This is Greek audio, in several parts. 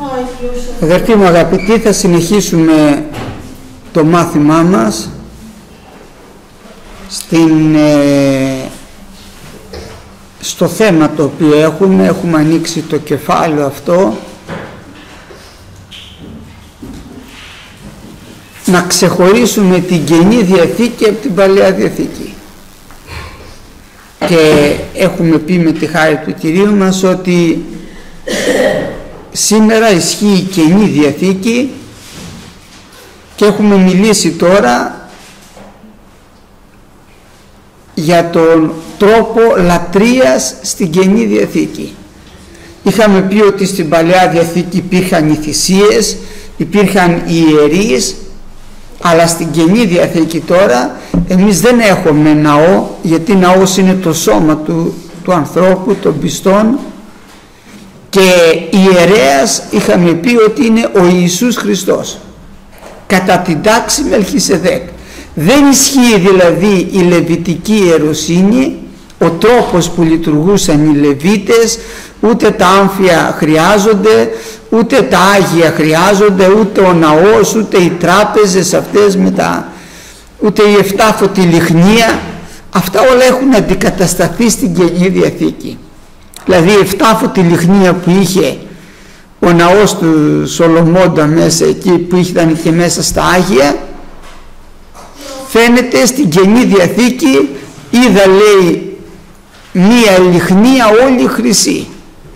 Αδερφοί μου αγαπητοί, θα συνεχίσουμε το μάθημά μας στο θέμα το οποίο έχουμε ανοίξει το κεφάλαιο αυτό, να ξεχωρίσουμε την Καινή Διαθήκη από την Παλαιά Διαθήκη. Και έχουμε πει με τη χάρη του Κυρίου μας ότι σήμερα ισχύει η Καινή Διαθήκη και έχουμε μιλήσει τώρα για τον τρόπο λατρείας στην Καινή Διαθήκη. Είχαμε πει ότι στην Παλαιά Διαθήκη υπήρχαν οι θυσίες, υπήρχαν οι ιερείς, αλλά στην Καινή Διαθήκη τώρα εμείς δεν έχουμε ναό, γιατί ναός είναι το σώμα του ανθρώπου, των πιστών, και ιερέας είχαμε πει ότι είναι ο Ιησούς Χριστός κατά την τάξη Μελχισεδέκ. Δεν ισχύει δηλαδή η λεβιτική ιεροσύνη, ο τρόπος που λειτουργούσαν οι Λεβίτες, ούτε τα άμφια χρειάζονται, ούτε τα Άγια χρειάζονται, ούτε ο ναός, ούτε οι τράπεζες αυτές ούτε η 7φωτη λιχνία. Αυτά όλα έχουν αντικατασταθεί στην Καινή Διαθήκη. Δηλαδή η 7φωτη λιχνία που είχε ο ναός του Σολομώντα μέσα εκεί, που ήταν και μέσα στα Άγια, φαίνεται στην Καινή Διαθήκη. Είδα, λέει, μία λιχνία όλη χρυσή,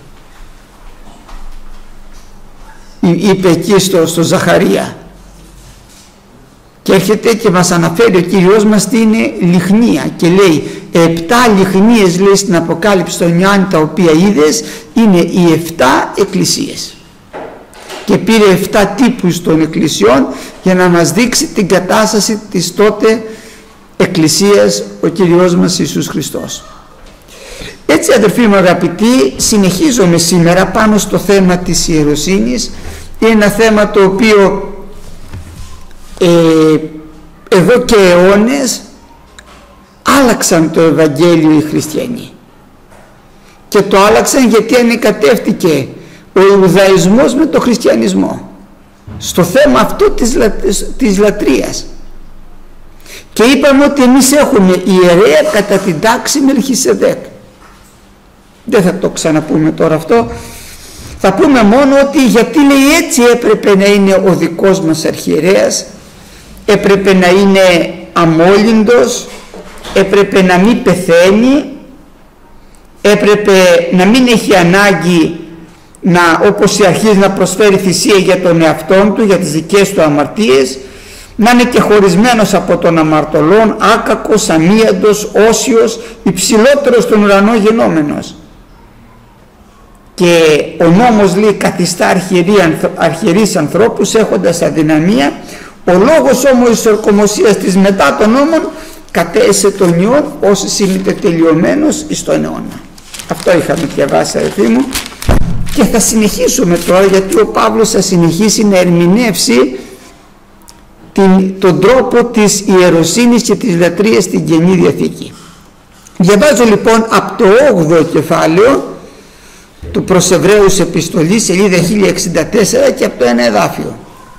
είπε εκεί στο Ζαχαρία, και έρχεται και μας αναφέρει ο Κύριος μας τι είναι λιχνία και λέει 7 λιχνίες, λέει στην Αποκάλυψη των Ιωάννη, τα οποία είδες, είναι οι 7 εκκλησίες, και πήρε 7 τύπους των εκκλησιών για να μας δείξει την κατάσταση της τότε εκκλησίας ο Κύριος μας Ιησούς Χριστός. Έτσι, αδερφοί μου αγαπητοί, συνεχίζουμε σήμερα πάνω στο θέμα της ιεροσύνης. Είναι ένα θέμα το οποίο εδώ και αιώνες άλλαξαν το Ευαγγέλιο οι χριστιανοί, και το άλλαξαν γιατί ανεκατεύτηκε ο Ιουδαϊσμός με το χριστιανισμό στο θέμα αυτό της λατρείας, και είπαμε ότι εμείς έχουμε ιερέα κατά την τάξη Μελχισεδέκ. Δεν θα το ξαναπούμε τώρα αυτό, θα πούμε μόνο ότι γιατί, λέει, έτσι έπρεπε να είναι ο δικός μας αρχιερέας, έπρεπε να είναι αμόλυντος, έπρεπε να μην πεθαίνει, έπρεπε να μην έχει ανάγκη όπως η αρχής να προσφέρει θυσία για τον εαυτόν του, για τις δικές του αμαρτίες, να είναι και χωρισμένος από τον αμαρτωλόν, άκακος, αμίαντος, όσιος, υψηλότερος στον ουρανό γενόμενος. Και ο νόμος, λέει, καθιστά αρχιερείς ανθρώπους έχοντας αδυναμία, ο λόγος όμως της ορκομοσίας της μετά των νόμων κατέσε τον Υιόν όσοι είναι τελειωμένος εις τον αιώνα. Αυτό είχαμε διαβάσει, αδελφοί μου, και θα συνεχίσουμε τώρα, γιατί ο Παύλος θα συνεχίσει να ερμηνεύσει τον τρόπο της ιεροσύνης και της λατρείας στην Καινή Διαθήκη. Διαβάζω λοιπόν από το 8ο κεφάλαιο του προς Εβραίους επιστολή, σελίδα 1064, και από το ένα εδάφιο.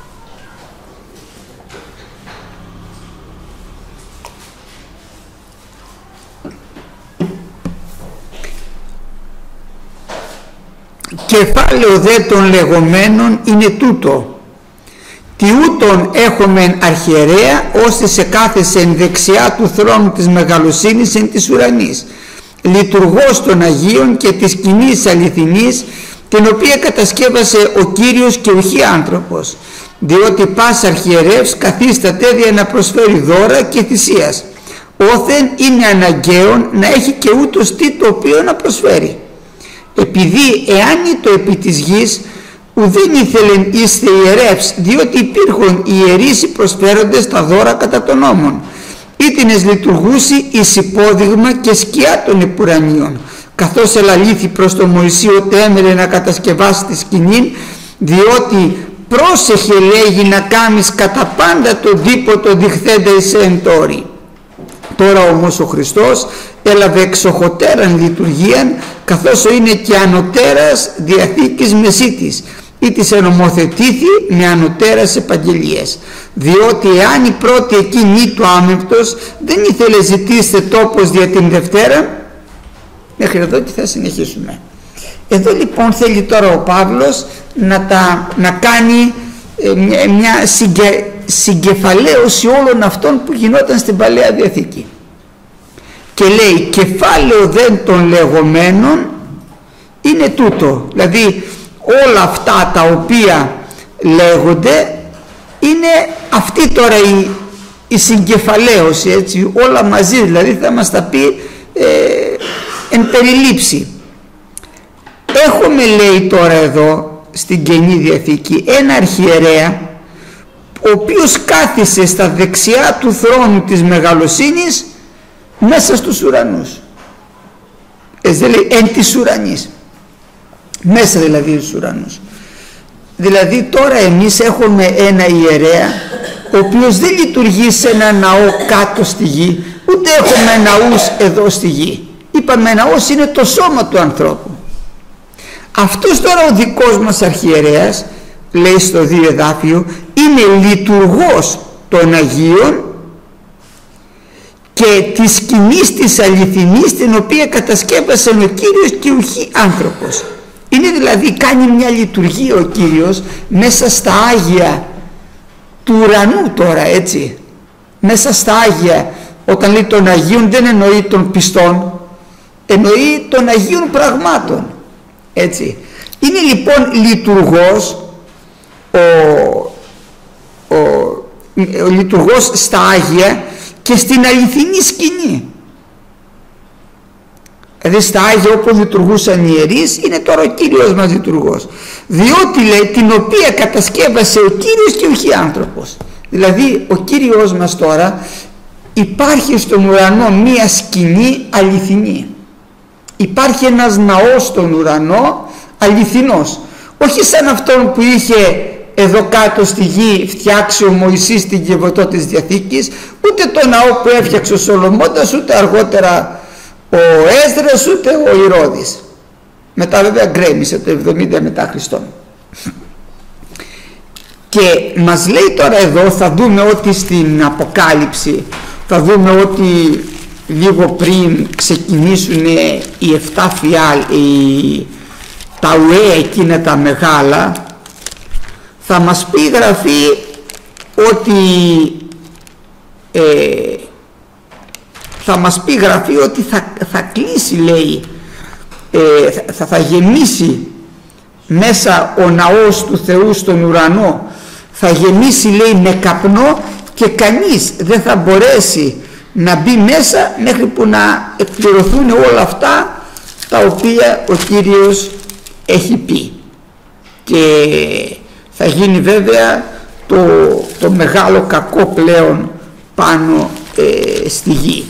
Κεφάλαιο δε των λεγόμενων είναι τούτο: τι ούτων έχομεν αρχιερέα, ώστε σε κάθεσαι εν δεξιά του θρόνου της μεγαλοσύνης εν της ουρανής, λειτουργός των Αγίων και της κοινής αληθινής, την οποία κατασκεύασε ο Κύριος και ουχή άνθρωπος, διότι πας αρχιερεύς καθίσταται δια να προσφέρει δώρα και θυσίας, όθεν είναι αναγκαίον να έχει και ούτως τι το οποίο να προσφέρει. Επειδή εάν το επί της γης ουδέν ήθελεν είστε ιερεύς, διότι υπήρχον ιερείς προσφέροντες τα δώρα κατά των νόμων, ήτινες λειτουργούσι εις υπόδειγμα και σκιά των επουρανίων, καθώς ελαλήθη προς τον Μωυσή ότι έμελε να κατασκευάσει τη σκηνήν, διότι πρόσεχε, λέγει, να κάμεις κατά πάντα τον δίποτο διχθέντα εις εν τόρη. Τώρα όμως ο Χριστός έλαβε εξοχοτέραν λειτουργίαν, καθώς είναι και ανωτέρας διαθήκης μεσίτης, ή της ενομοθετήθη με ανωτέρας επαγγελίες. Διότι εάν η πρώτη εκείνη του άμεμπτος δεν ήθελε ζητήστε τόπος δια την Δευτέρα. Μέχρι εδώ και θα συνεχίσουμε. Εδώ λοιπόν θέλει τώρα ο Παύλος να κάνει μια συγκεφαλαίωση όλων αυτών που γινόταν στην Παλαιά Διαθήκη. Και λέει, κεφάλαιο δεν των λεγόμενων είναι τούτο. Δηλαδή όλα αυτά τα οποία λέγονται είναι αυτή τώρα η συγκεφαλαίωση, έτσι, όλα μαζί, δηλαδή θα μας τα πει εν περιλήψη. Έχουμε, λέει τώρα εδώ στην Καινή Διαθήκη, ένα αρχιερέα ο οποίος κάθισε στα δεξιά του θρόνου της μεγαλοσύνης μέσα στους ουρανούς. Έτσι λέει, εν της ουρανής, μέσα δηλαδή στους ουρανούς. Δηλαδή τώρα εμείς έχουμε ένα ιερέα ο οποίος δεν λειτουργεί σε ένα ναό κάτω στη γη, ούτε έχουμε ναούς εδώ στη γη. Είπαμε ναός είναι το σώμα του ανθρώπου. Αυτός τώρα ο δικός μας αρχιερέας, λέει στο 2 εδάφιο, είναι λειτουργός των Αγίων και της σκηνής της αληθινής, την οποία κατασκεύασε ο Κύριος και ουχή άνθρωπος. Είναι δηλαδή, κάνει μια λειτουργία ο Κύριος μέσα στα Άγια του ουρανού τώρα, έτσι. Μέσα στα Άγια, όταν λέει των Αγίων δεν εννοεί των πιστών, εννοεί των Αγίων πραγμάτων, έτσι. Είναι λοιπόν λειτουργός ο λειτουργός στα Άγια και στην αληθινή σκηνή. Δηλαδή στα Άγια όπου λειτουργούσαν οι ιερείς, είναι τώρα ο Κύριος μας λειτουργός. Διότι λέει την οποία κατασκεύασε ο Κύριος και όχι άνθρωπος. Δηλαδή ο Κύριος μας τώρα, υπάρχει στον ουρανό μία σκηνή αληθινή. Υπάρχει ένας ναός στον ουρανό αληθινός. Όχι σαν αυτόν που είχε εδώ κάτω στη γη φτιάξει ο Μωυσής στην Κιβωτό της Διαθήκης, ούτε το ναό που έφτιαξε ο Σολομώντας, ούτε αργότερα ο Έσδρας, ούτε ο Ηρώδης. Μετά βέβαια γκρέμισε το 70 μετά Χριστόν. Και μας λέει τώρα εδώ, θα δούμε ότι στην Αποκάλυψη, θα δούμε ότι λίγο πριν ξεκινήσουν οι 7 φιάλ, τα ουέ εκείνα τα μεγάλα, θα μας πει η Γραφή ότι θα μας πει η Γραφή ότι θα κλείσει, λέει, θα γεμίσει μέσα ο ναός του Θεού στον ουρανό, θα γεμίσει, λέει, με καπνό και κανείς δεν θα μπορέσει να μπει μέσα μέχρι που να εκπληρωθούν όλα αυτά τα οποία ο Κύριος έχει πει. Και θα γίνει βέβαια το μεγάλο κακό πλέον πάνω στη γη.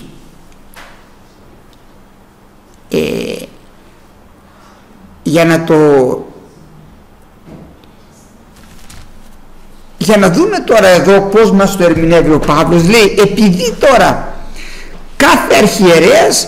Για να δούμε τώρα εδώ πώς μας το ερμηνεύει ο Παύλος, λέει, επειδή τώρα κάθε αρχιερέας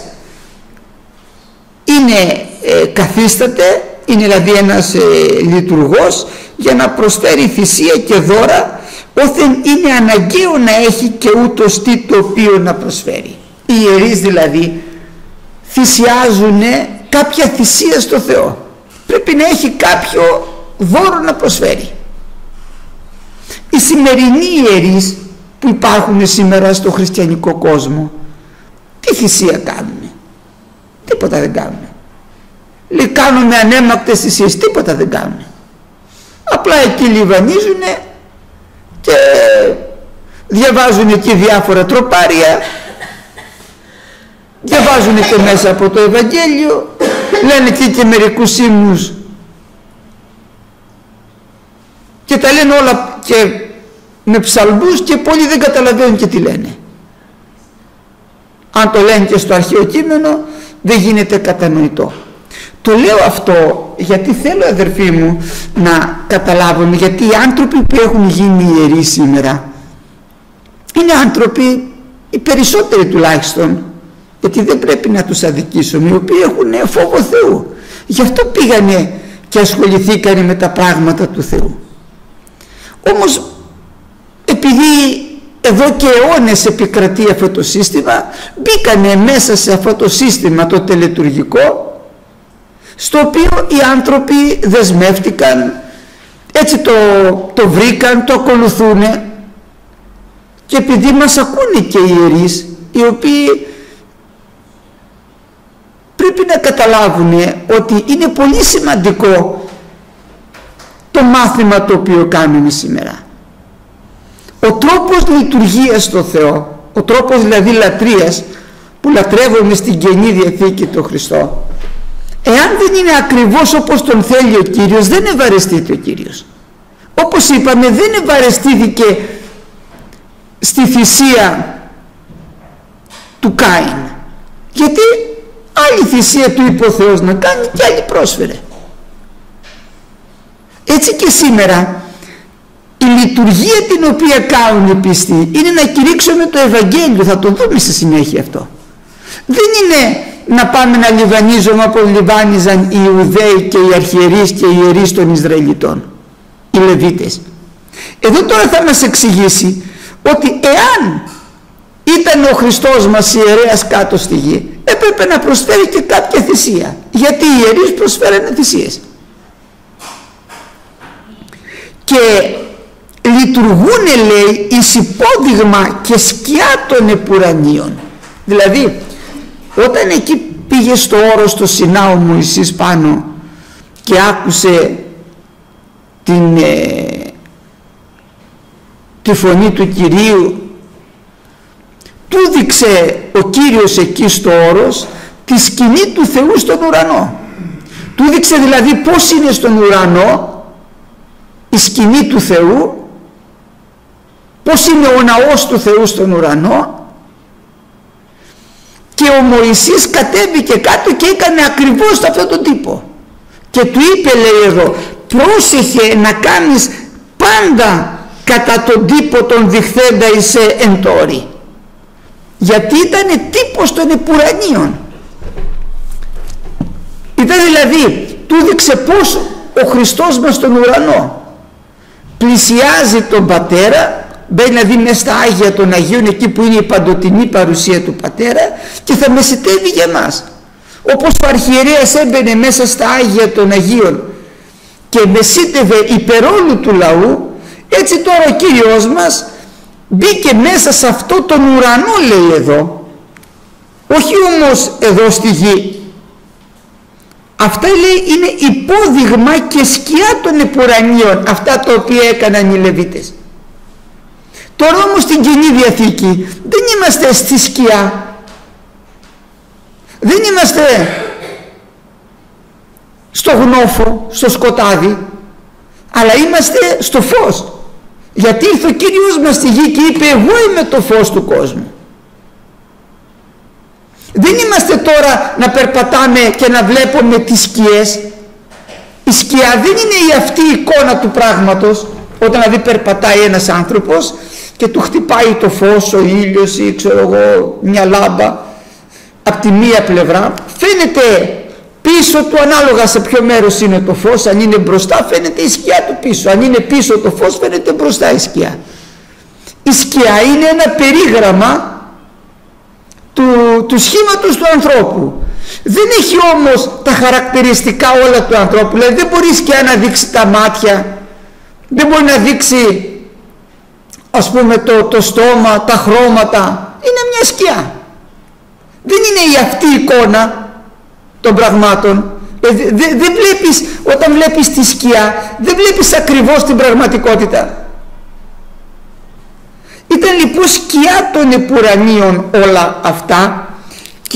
είναι καθίσταται, είναι δηλαδή ένας λειτουργός για να προσφέρει θυσία και δώρα, όθεν είναι αναγκαίο να έχει και ούτως τι το οποίο να προσφέρει. Οι ιερείς δηλαδή θυσιάζουν κάποια θυσία στο Θεό, πρέπει να έχει κάποιο δώρο να προσφέρει. Οι σημερινοί ιερείς που υπάρχουν σήμερα στο χριστιανικό κόσμο, τι θυσία κάνουν? Τίποτα δεν κάνουν. Λέει κάνουμε ανέμακτες θυσίες, τίποτα δεν κάνουν. Απλά εκεί λιβανίζουν και διαβάζουν εκεί διάφορα τροπάρια, διαβάζουν και μέσα από το Ευαγγέλιο, λένε εκεί και μερικούς ύμνους και τα λένε όλα και με ψαλμούς και πολλοί δεν καταλαβαίνουν και τι λένε. Αν το λένε και στο αρχαίο κείμενο δεν γίνεται κατανοητό. Το λέω αυτό γιατί θέλω, αδερφοί μου, να καταλάβουν, γιατί οι άνθρωποι που έχουν γίνει ιερείς σήμερα είναι άνθρωποι, οι περισσότεροι τουλάχιστον, γιατί δεν πρέπει να τους αδικήσουμε, οι οποίοι έχουν φόβο Θεού. Γι' αυτό πήγανε και ασχοληθήκαν με τα πράγματα του Θεού. Όμως επειδή εδώ και αιώνες επικρατεί αυτό το σύστημα, μπήκανε μέσα σε αυτό το σύστημα το τελετουργικό, στο οποίο οι άνθρωποι δεσμεύτηκαν, έτσι το βρήκαν, το ακολουθούν, και επειδή μας ακούνε και οι ιερείς, οι οποίοι πρέπει να καταλάβουν ότι είναι πολύ σημαντικό το μάθημα το οποίο κάνουμε σήμερα. Ο τρόπος λειτουργίας στο Θεό, ο τρόπος δηλαδή λατρείας που λατρεύουμε στην Καινή Διαθήκη τον Χριστό, εάν δεν είναι ακριβώς όπως τον θέλει ο Κύριος, δεν ευαρεστείται ο Κύριος. Όπως είπαμε, δεν ευαρεστήθηκε στη θυσία του Κάιν, γιατί άλλη θυσία του είπε ο Θεός να κάνει και άλλη πρόσφερε. Έτσι και σήμερα η λειτουργία την οποία κάνουν οι πιστοί είναι να κηρύξουμε το Ευαγγέλιο. Θα το δούμε στη συνέχεια αυτό. Δεν είναι να πάμε να λιβανίζουμε όπως λιβάνιζαν οι Ιουδαίοι και οι αρχιερείς και οι ιερείς των Ισραηλιτών, οι Λεβίτες. Εδώ τώρα θα μας εξηγήσει ότι εάν ήταν ο Χριστός μας ιερέας κάτω στη γη, έπρεπε να προσφέρει και κάποια θυσία, γιατί οι ιερείς προσφέρανε θυσίες και λειτουργούν, λέει, εις υπόδειγμα και σκιά των επουρανίων. Δηλαδή όταν εκεί πήγε στο όρος στο Σινά ο Μωυσής πάνω και άκουσε τη φωνή του Κυρίου, του δείξε ο Κύριος εκεί στο όρος τη σκηνή του Θεού στον ουρανό. Του δείξε δηλαδή πώς είναι στον ουρανό η σκηνή του Θεού, πώς είναι ο ναός του Θεού στον ουρανό, και ο Μωυσής κατέβηκε κάτω και έκανε ακριβώς αυτόν τον τύπο και του είπε, λέει εδώ, πρόσεχε να κάνεις πάντα κατά τον τύπο των διχθέντα εισέ εν τόρι, γιατί ήταν τύπος των επουρανίων. Ήταν δηλαδή, του δείξε πως ο Χριστός μας στον ουρανό πλησιάζει τον Πατέρα, μπαίνει δηλαδή μέσα στα Άγια των Αγίων, εκεί που είναι η παντοτινή παρουσία του Πατέρα, και θα μεσητεύει για μας. Όπως ο αρχιερέας έμπαινε μέσα στα Άγια των Αγίων και μεσίτευε υπερόλου του λαού, έτσι τώρα ο Κύριος μας μπήκε μέσα σε αυτό τον ουρανό, λέει εδώ, όχι όμως εδώ στη γη. Αυτά, λέει, είναι υπόδειγμα και σκιά των επουρανίων, αυτά τα οποία έκαναν οι Λεβίτες. Τώρα όμως στην Καινή Διαθήκη δεν είμαστε στη σκιά, δεν είμαστε στο γνώφο, στο σκοτάδι, αλλά είμαστε στο φως, γιατί ήρθε ο Κύριος μας στη γη και είπε, εγώ είμαι το φως του κόσμου. Δεν είμαστε τώρα να περπατάμε και να βλέπουμε τις σκιές. Η σκιά δεν είναι η αυτή εικόνα του πράγματος, όταν δηλαδή περπατάει ένας άνθρωπος και του χτυπάει το φως, ο ήλιος ή ξέρω εγώ μια λάμπα από τη μία πλευρά, φαίνεται πίσω του ανάλογα σε ποιο μέρος είναι το φως. Αν είναι μπροστά φαίνεται η σκιά του πίσω, αν είναι πίσω το φως φαίνεται μπροστά η σκιά. Η σκιά είναι ένα περίγραμμα του σχήματος του ανθρώπου. Δεν έχει όμως τα χαρακτηριστικά όλα του ανθρώπου, δηλαδή δεν μπορεί η σκιά να δείξει τα μάτια, δεν μπορεί να δείξει ας πούμε το στόμα, τα χρώματα. Είναι μια σκιά, δεν είναι η αυτή εικόνα των πραγμάτων. Δεν βλέπεις, όταν βλέπεις τη σκιά δεν βλέπεις ακριβώς την πραγματικότητα. Ήταν λοιπόν σκιά των επουρανίων όλα αυτά, και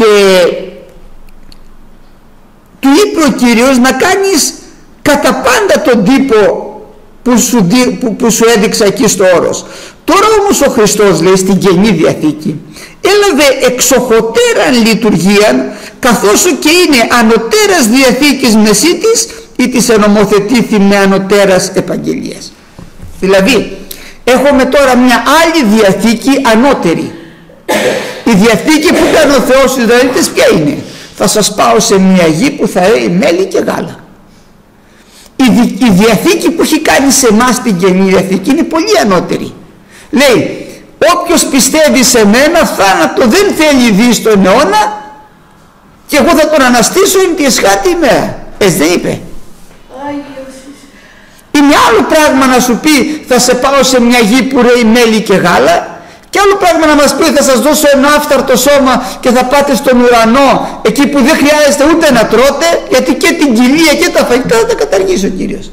του είπε ο Κύριος να κάνεις κατά πάντα τον τύπο που σου έδειξα εκεί στο όρος. Τώρα όμως ο Χριστός, λέει, στην Καινή Διαθήκη έλαβε εξοχοτέραν λειτουργίαν, καθώς και είναι ανωτέρας διαθήκης μεσίτης ή της ενομοθετήθη με ανωτέρας επαγγελίας. Δηλαδή έχουμε τώρα μια άλλη διαθήκη ανώτερη. Η διαθήκη που ήταν ο Θεός στους Ισραηλίτες ποια είναι? Θα σας πάω σε μια γη που θα έχει μέλι και γάλα. η Διαθήκη που έχει κάνει σε εμάς την Καινή Διαθήκη είναι πολύ ανώτερη. Λέει, όποιος πιστεύει σε μένα θάνατο δεν θέλει δει στον αιώνα και εγώ θα τον αναστήσω εν τη εσχάτη ημέρα. Έτσι δεν είπε? Είναι άλλο πράγμα να σου πει θα σε πάω σε μια γη που ρέει μέλι και γάλα, και άλλο πράγμα να μας πει θα σας δώσω ένα άφθαρτο σώμα και θα πάτε στον ουρανό, εκεί που δεν χρειάζεται ούτε να τρώτε, γιατί και την κοιλία και τα φαγητά θα τα καταργήσει ο Κύριος.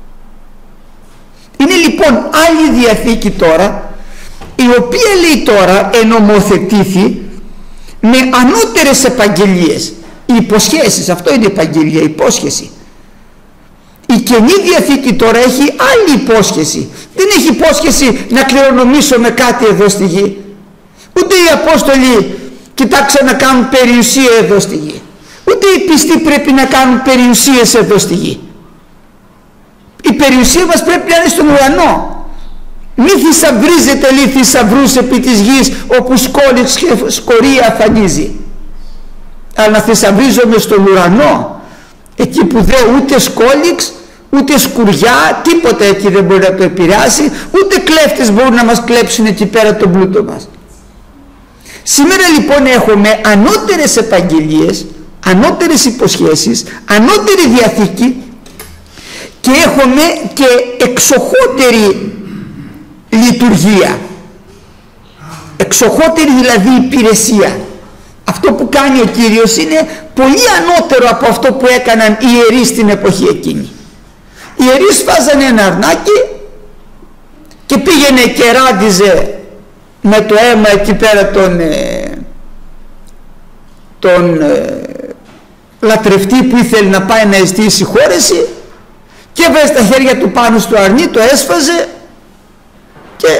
Είναι λοιπόν άλλη Διαθήκη τώρα, η οποία λέει τώρα ενομοθετήθη με ανώτερες επαγγελίες. Οι υποσχέσεις, αυτό είναι επαγγελία, υπόσχεση. Η Καινή Διαθήκη τώρα έχει άλλη υπόσχεση. Δεν έχει υπόσχεση να κληρονομήσουμε κάτι εδώ στη γη. Ούτε οι Απόστολοι κοιτάξαν να κάνουν περιουσία εδώ στη γη. Ούτε οι πιστοί πρέπει να κάνουν περιουσίες εδώ στη γη. Η περιουσία μας πρέπει να είναι στον ουρανό. Μη θησαυρίζετε λέει θησαυρούς επί της γης, όπου σκόλιξ και σκορία αφανίζει. Αλλά να θησαυρίζομαι στον ουρανό, εκεί που δεν ούτε σκόλιξ ούτε σκουριά, τίποτα εκεί δεν μπορεί να το επηρεάσει, ούτε κλέφτες μπορούν να μας κλέψουν εκεί πέρα τον πλούτο μας. Σήμερα λοιπόν έχουμε ανώτερες επαγγελίες, ανώτερες υποσχέσεις, ανώτερη Διαθήκη, και έχουμε και εξοχότερη λειτουργία, εξοχότερη δηλαδή υπηρεσία. Αυτό που κάνει ο Κύριος είναι πολύ ανώτερο από αυτό που έκαναν οι ιερείς στην εποχή εκείνη. Οι ιερείς βάζανε ένα αρνάκι και πήγαινε και ράντιζε με το αίμα εκεί πέρα τον λατρευτή που ήθελε να πάει να αισθήσει συγχώρεση, και έβαζε τα χέρια του πάνω στο αρνί, το έσφαζε και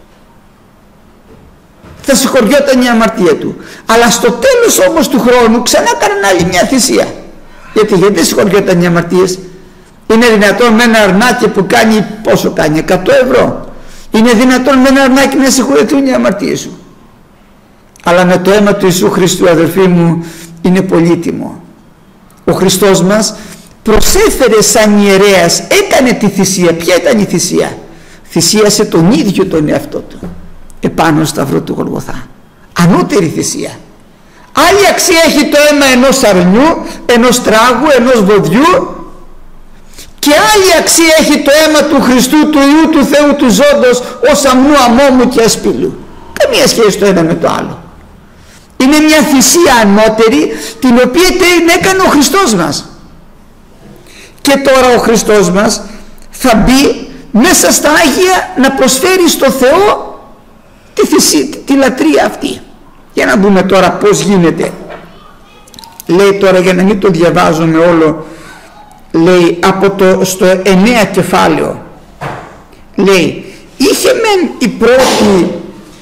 θα συγχωριόταν η αμαρτία του. Αλλά στο τέλος όμως του χρόνου ξανά έκανε άλλη μια θυσία. Γιατί συγχωριόταν οι αμαρτίες? Είναι δυνατόν με ένα αρνάκι που κάνει, πόσο κάνει, 100 ευρώ, είναι δυνατόν με ένα αρνάκι να συγχωρεθούν οι αμαρτίες σου? Αλλά με το αίμα του Ιησού Χριστού, αδελφοί μου, είναι πολύτιμο. Ο Χριστός μας προσέφερε σαν ιερέας, έκανε τη θυσία. Ποια ήταν η θυσία? Θυσίασε τον ίδιο τον εαυτό του επάνω στο σταυρό του Γολγοθά. Ανώτερη θυσία. Άλλη αξία έχει το αίμα ενός αρνιού, ενός τράγου, ενός βοδιού, και άλλη αξία έχει το αίμα του Χριστού, του Υιού του Θεού του ζώντος, ως αμνού αμόμου και ασπίλου. Καμία σχέση το ένα με το άλλο. Είναι μια θυσία ανώτερη, την οποία την έκανε ο Χριστός μας. Και τώρα ο Χριστός μας θα μπει μέσα στα Άγια να προσφέρει στο Θεό τη λατρεία αυτή. Για να δούμε τώρα πώς γίνεται. Λέει τώρα, για να μην το διαβάζουμε όλο, λέει στο 9 κεφάλαιο, λέει, είχε μεν η πρώτη,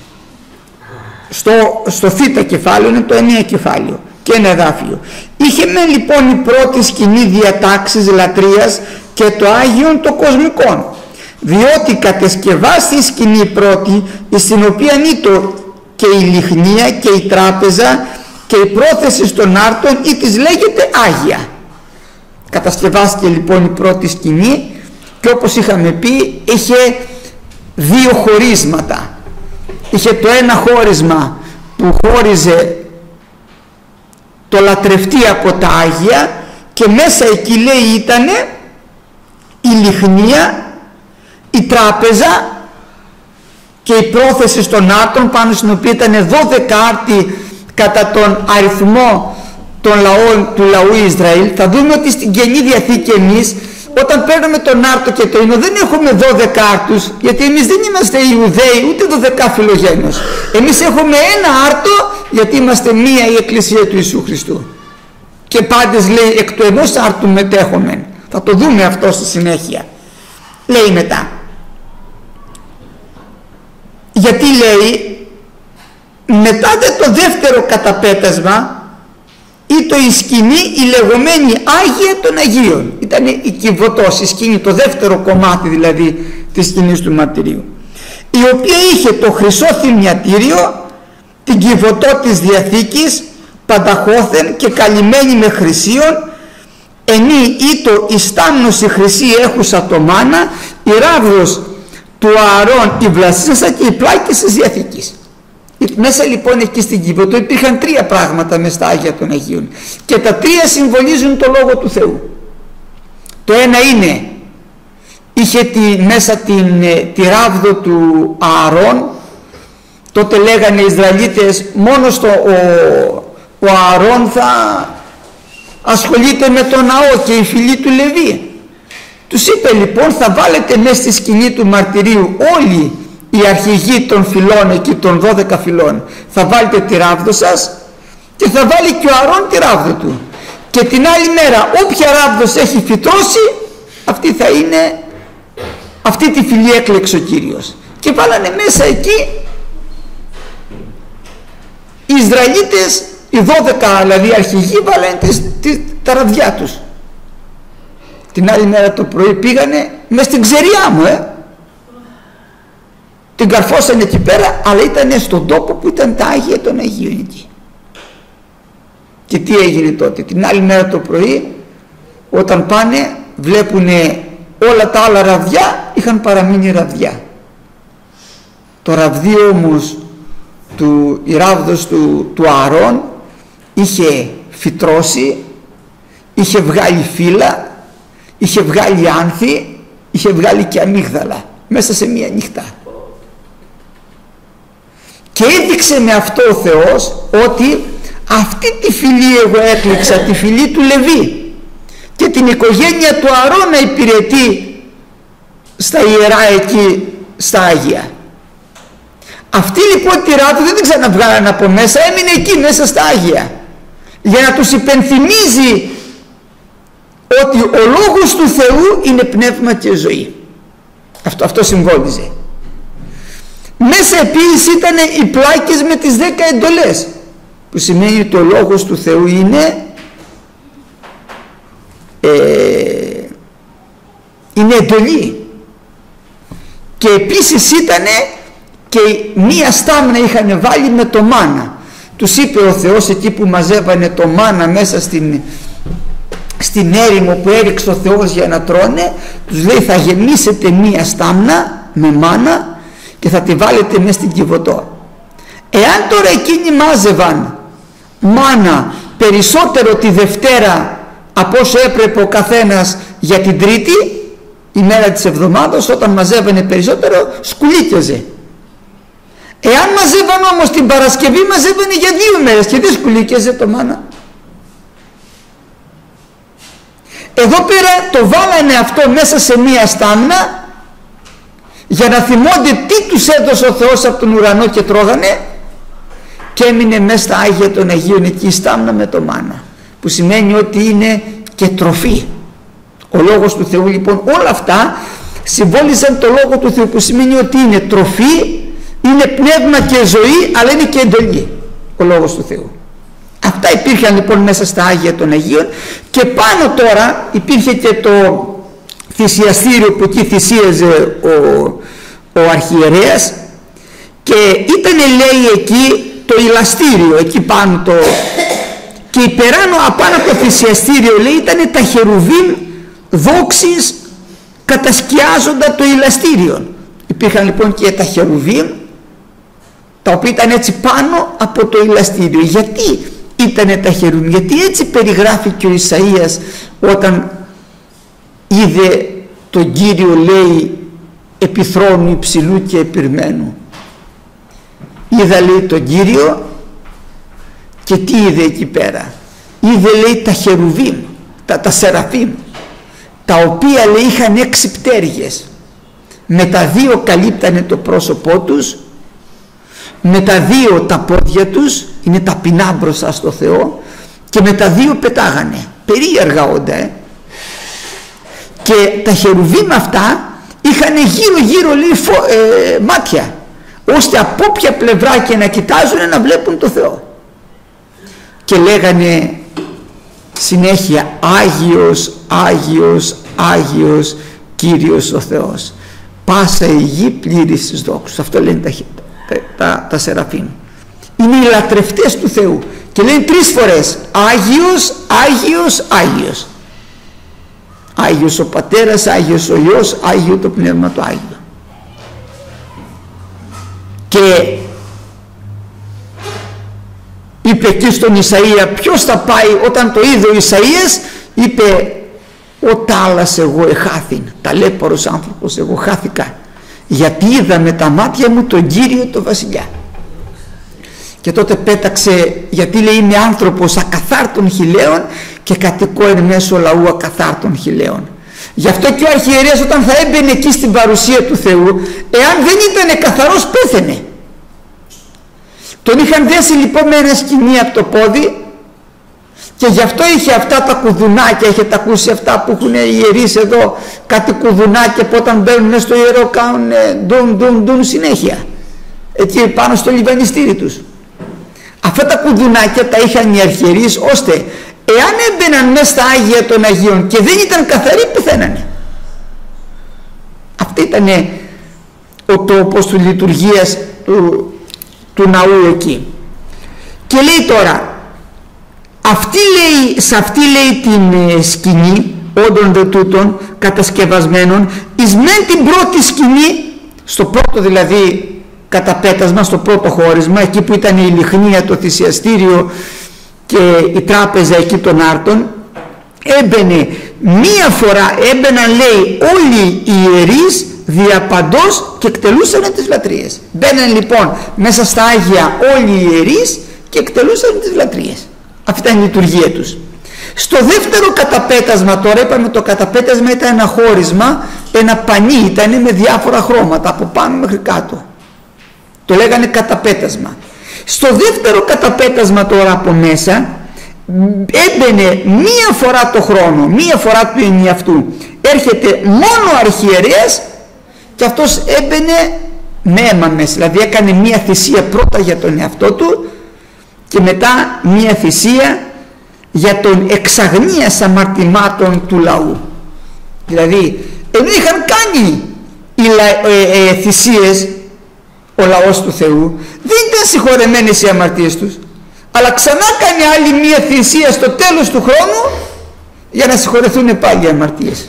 στο θ κεφάλαιο είναι το 9 κεφάλαιο και ένα εδάφιο, είχε μεν λοιπόν η πρώτη σκηνή διατάξεις λατρείας και το Άγιον το κοσμικών, διότι κατεσκευάστη η σκηνή πρώτη, στην οποία ήτο και η λιχνία και η τράπεζα και η πρόθεση των άρτων, ή της λέγεται Άγια. Κατασκευάστηκε λοιπόν η πρώτη σκηνή, και όπως είχαμε πει είχε δύο χωρίσματα. Είχε το ένα χώρισμα που χώριζε το λατρευτή από τα Άγια, και μέσα εκεί λέει ήτανε η λιχνία, η τράπεζα και η πρόθεση των άρτων, πάνω στην οποία ήταν 12 άρτοι κατά τον αριθμό των λαών του λαού Ισραήλ. Θα δούμε ότι στην Καινή Διαθήκη εμείς, όταν παίρνουμε τον άρτο και το ίνο, δεν έχουμε 12 άρτους, γιατί εμείς δεν είμαστε Ιουδαίοι ούτε 12 φιλογένους. Εμείς έχουμε ένα άρτο, γιατί είμαστε μία η Εκκλησία του Ιησού Χριστού, και πάντες λέει εκ του ενός άρτου μετέχομεν. Θα το δούμε αυτό στη συνέχεια. Λέει μετά, γιατί λέει μετά το δεύτερο καταπέτασμα ήτο η σκηνή η λεγόμενη Άγια των Αγίων. Ήταν η Κιβωτός, η σκηνή, το δεύτερο κομμάτι δηλαδή της σκηνής του μαρτυρίου, η οποία είχε το χρυσό θυμιατήριο, την Κιβωτό της Διαθήκης, πανταχώθεν και καλυμμένη με χρυσίον, ενή ήτο η στάμνος η χρυσή έχουσα το μάνα, η ράβδος του Ααρών η βλασίσα και οι πλάκες της Διαθήκης. Μέσα λοιπόν εκεί στην Κιβωτό υπήρχαν 3 πράγματα μες στα Άγια των Αγίων και τα 3 συμβολίζουν το Λόγο του Θεού. Το ένα είναι, είχε μέσα τη ράβδο του Ααρών. Τότε λέγανε οι Ισραηλίτες, μόνο ο Ααρών θα ασχολείται με τον ναό και οι φίλοι του Λεβί. Τους είπε λοιπόν, θα βάλετε μέσα στη σκηνή του μαρτυρίου όλοι οι αρχηγοί των φυλών εκεί, των 12 φυλών, θα βάλετε τη ράβδο σας και θα βάλει και ο Ααρών τη ράβδο του, και την άλλη μέρα όποια ράβδος έχει φυτρώσει, αυτή τη φυλή έκλεξε ο Κύριος. Και βάλανε μέσα εκεί οι Ισραηλίτες, οι 12 δηλαδή αρχηγοί, βάλανε τα ραβδιά τους. Την άλλη μέρα το πρωί πήγανε μες στην ξεριά μου, την καρφώσανε εκεί πέρα, αλλά ήταν στον τόπο που ήταν τα Άγια των Αγίων εκεί. Και τι έγινε τότε? Την άλλη μέρα το πρωί, όταν πάνε, βλέπουνε όλα τα άλλα ραβδιά είχαν παραμείνει ραβδιά. Το ραβδί όμως η ράβδος του Ααρών είχε φυτρώσει, είχε βγάλει φύλλα, είχε βγάλει άνθη, είχε βγάλει και αμύγδαλα μέσα σε μία νύχτα. Και έδειξε με αυτό ο Θεός ότι αυτή τη φυλή εγώ έκλειξα, τη φυλή του Λεβί, και την οικογένεια του Ααρών να υπηρετεί στα ιερά εκεί στα Άγια. Αυτή λοιπόν τη ράβδο δεν την ξαναβγάλανε από μέσα, έμεινε εκεί μέσα στα Άγια για να τους υπενθυμίζει ότι ο Λόγος του Θεού είναι πνεύμα και ζωή. Αυτό συμβόλιζε. Μέσα επίσης ήταν οι πλάκες με τις 10 εντολές, που σημαίνει ότι ο Λόγος του Θεού είναι εντολή. Και επίσης ήταν και μία στάμνα είχαν βάλει με το μάνα. Τους είπε ο Θεός εκεί που μαζεύανε το μάνα μέσα στην έρημο που έριξε ο Θεός για να τρώνε, τους λέει, θα γεμίσετε μία στάμνα με μάνα και θα τη βάλετε μέσα στην Κιβωτό. Εάν τώρα εκείνοι μάζευαν μάνα περισσότερο τη Δευτέρα από όσο έπρεπε ο καθένας για την Τρίτη, η μέρα της εβδομάδας, όταν μαζεύανε περισσότερο σκουλίκιαζε. Εάν μαζεύαν όμως την Παρασκευή, μαζεύανε για 2 μέρες και δεν σκουλίκιαζε το μάνα. Εδώ πέρα το βάλανε αυτό μέσα σε μία στάμνα για να θυμώνται τι τους έδωσε ο Θεός από τον ουρανό και τρώγανε, και έμεινε μέσα στα Άγια των Αγίων εκεί η στάμνα με το μάνα, που σημαίνει ότι είναι και τροφή. Ο Λόγος του Θεού λοιπόν, όλα αυτά συμβόλιζαν το Λόγο του Θεού, που σημαίνει ότι είναι τροφή, είναι πνεύμα και ζωή, αλλά είναι και εντολή ο Λόγος του Θεού. Αυτά υπήρχαν λοιπόν μέσα στα Άγια των Αγίων. Και πάνω τώρα υπήρχε και το θυσιαστήριο που εκεί θυσίαζε ο αρχιερέας, και ήταν, λέει, εκεί το ηλαστήριο εκεί πάνω, και υπεράνω απάνω από το θυσιαστήριο, λέει, ήταν τα χερουβίμ δόξης κατασκιάζοντα το ηλαστήριο. Υπήρχαν λοιπόν και τα χερουβίμ τα οποία ήταν έτσι πάνω από το ηλαστήριο. Γιατί ήτανε τα χερουβίμ? Γιατί έτσι περιγράφει και ο Ισαΐας όταν είδε τον Κύριο, λέει, επί θρόνου υψηλού και επιρμένου. Είδα, λέει, τον Κύριο, και τι είδε εκεί πέρα? Είδε, λέει, τα χερουβίμ, τα σεραφίμ, τα οποία, λέει, είχαν 6 πτέρυγες. Με τα 2 καλύπτανε το πρόσωπό τους, με τα 2 τα πόδια τους, είναι ταπεινά μπροστά στο Θεό, και με τα 2 πετάγανε. Περίεργα όντα, Και τα χερουβίμ αυτά είχαν γύρω-γύρω, λέει, μάτια, ώστε από όποια πλευρά και να κοιτάζουν να βλέπουν το Θεό. Και λέγανε συνέχεια, Άγιος, Άγιος, Άγιος Κύριος ο Θεός, πάσα η γη πλήρης της δόξης. Αυτό λένε τα σεραφείμ. Είναι οι λατρευτές του Θεού και λένε 3 φορές Άγιος, Άγιος, Άγιος. Άγιος ο Πατέρας, Άγιος ο Υιός, Άγιο το Πνεύμα το Άγιο. Και είπε εκεί στον Ισαΐα, ποιος θα πάει? Όταν το είδε ο Ισαΐας, είπε, ο τάλας εγώ εχάθην, ταλέπορος άνθρωπος εγώ χάθηκα, γιατί είδα με τα μάτια μου τον Κύριο το Βασιλιά. Και τότε πέταξε, γιατί λέει είμαι άνθρωπος ακαθάρτων χιλέων και κατοικώ εν μέσω λαού ακαθάρτων χιλέων. Γι' αυτό και ο αρχιερέας όταν θα έμπαινε εκεί στην παρουσία του Θεού, εάν δεν ήταν καθαρός πέθαινε. Τον είχαν δέσει λοιπόν με ένα σκοινί από το πόδι και γι' αυτό είχε αυτά τα κουδουνάκια. Έχετε ακούσει αυτά που έχουν οι ιερείς εδώ, κάτι κουδουνάκια που όταν μπαίνουν μέσα στο ιερό κάνουν ντουν συνέχεια εκεί πάνω στο λιβανιστήρι τους. Αυτά τα κουδουνάκια τα είχαν οι αρχιερείς, ώστε εάν έμπαιναν μέσα στα Άγια των Αγίων και δεν ήταν καθαροί, πεθαίνανε. Αυτή ήταν ο τόπος του λειτουργίας του ναού εκεί. Και λέει τώρα, σε αυτή λέει την σκηνή όντων δε τούτων κατασκευασμένων, εις μεν την πρώτη σκηνή, στο πρώτο δηλαδή καταπέτασμα, στο πρώτο χώρισμα, εκεί που ήταν η λιχνία, το θυσιαστήριο και η τράπεζα εκεί των άρτων, έμπαινε μία φορά, έμπαιναν λέει όλοι οι ιερείς διαπαντός και εκτελούσαν τις λατρείες. Μπαίναν λοιπόν μέσα στα Άγια όλοι οι ιερείς και εκτελούσαν τις λατρείες. Αυτή ήταν η λειτουργία τους. Στο δεύτερο καταπέτασμα τώρα, είπαμε το καταπέτασμα ήταν ένα χώρισμα, ένα πανί, ήταν με διάφορα χρώματα από πάνω μέχρι κάτω. Το λέγανε καταπέτασμα. Στο δεύτερο καταπέτασμα τώρα από μέσα έμπαινε μία φορά το χρόνο, μία φορά του ενιαυτού. Έρχεται μόνο ο αρχιερέας και αυτός έμπαινε με αίμα μέσα, δηλαδή έκανε μία θυσία πρώτα για τον εαυτό του και μετά μία θυσία για τον εξαγνίας αμαρτημάτων του λαού. Δηλαδή ενώ είχαν κάνει οι θυσίες ο λαός του Θεού, δεν ήταν συγχωρεμένες οι αμαρτίες τους, αλλά ξανά κάνει άλλη μία θυσία στο τέλος του χρόνου για να συγχωρεθούν πάλι οι αμαρτίες.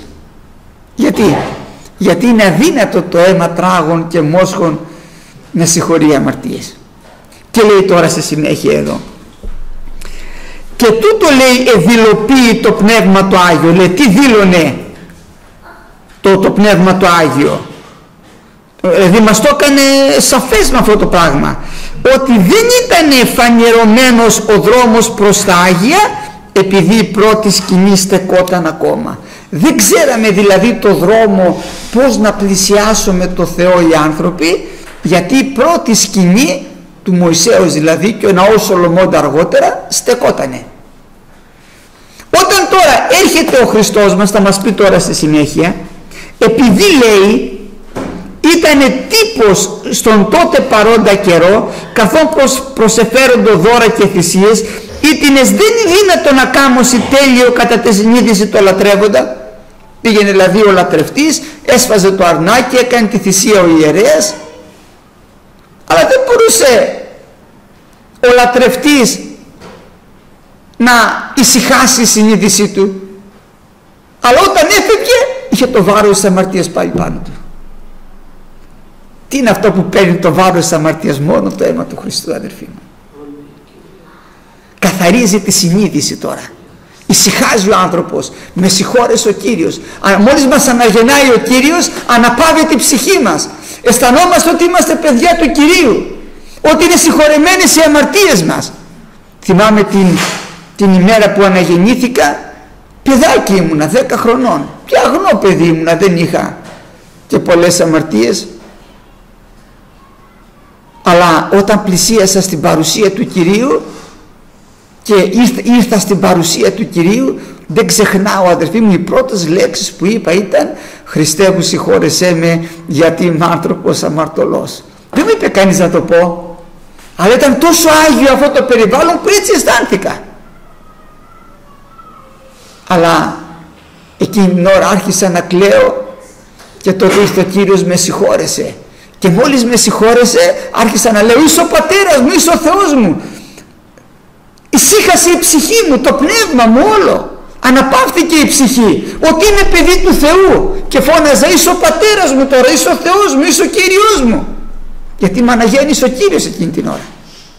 Γιατί είναι αδύνατο το αίμα τράγων και μόσχων να συγχωρεί αμαρτίες. Και λέει τώρα στη συνέχεια εδώ, και τούτο λέει εδηλοποιεί το Πνεύμα το Άγιο. Λέει τι δήλωνε το Πνεύμα το Άγιο? Δηλαδή μας το έκανε σαφές με αυτό το πράγμα, ότι δεν ήταν φανερωμένος ο δρόμος προς τα Άγια, επειδή η πρώτη σκηνή στεκόταν ακόμα. Δεν ξέραμε δηλαδή το δρόμο πώς να πλησιάσουμε το Θεό οι άνθρωποι, γιατί η πρώτη σκηνή του Μωυσέως δηλαδή και ο ναός Σολομώντα αργότερα στεκότανε. Όταν τώρα έρχεται ο Χριστός μας, θα μας πει τώρα στη συνέχεια, επειδή λέει ήτανε τύπος στον τότε παρόντα καιρό, καθώς προσεφέροντο δώρα και θυσίες, ήτινες δεν είναι δύνατο να κάμωσει τέλειο κατά τη συνείδηση το λατρεύοντα. Πήγαινε δηλαδή ο λατρευτής, έσφαζε το αρνάκι, έκανε τη θυσία ο ιερέας, αλλά δεν μπορούσε ο λατρευτής να ησυχάσει η συνείδησή του, αλλά όταν έφευγε είχε το βάρος της αμαρτίας πάλι πάνω του. Τι είναι αυτό που παίρνει το βάρος της αμαρτίας? Μόνο το αίμα του Χριστού, αδερφοί μου. Καθαρίζει τη συνείδηση τώρα. Ησυχάζει ο άνθρωπος, με συγχώρεσε ο Κύριος. Μόλις μας αναγεννάει ο Κύριος, αναπαύεται η ψυχή μας. Αισθανόμαστε ότι είμαστε παιδιά του Κυρίου, ότι είναι συγχωρεμένες οι αμαρτίες μας. Θυμάμαι την ημέρα που αναγεννήθηκα, παιδάκι ήμουνα, 10 χρονών. Και αγνό παιδί ήμουνα, δεν είχα και πολλές αμαρτίες. Αλλά όταν πλησίασα στην παρουσία του Κυρίου και ήρθα στην παρουσία του Κυρίου, δεν ξεχνάω, αδερφοί μου, οι πρώτες λέξεις που είπα ήταν «Χριστέ μου συγχώρεσέ με, γιατί είμαι άνθρωπος αμαρτωλός». Δεν μου είπε κανείς να το πω, αλλά ήταν τόσο άγιο αυτό το περιβάλλον που έτσι αισθάνθηκα. Αλλά εκείνη την ώρα άρχισα να κλαίω και τότε ήρθε ο Κύριος, με συγχώρεσε. Και μόλις με συγχώρεσε άρχισα να λέω «Είσαι ο Πατέρας μου, είσαι ο Θεός μου». Ησύχασε η ψυχή μου, το πνεύμα μου όλο. Αναπαύθηκε η ψυχή ότι είναι παιδί του Θεού και φώναζε είσαι ο πατέρας μου τώρα, είσαι ο Θεός μου, είσαι ο Κύριος μου, γιατί με αναγέννησε ο Κύριος εκείνη την ώρα.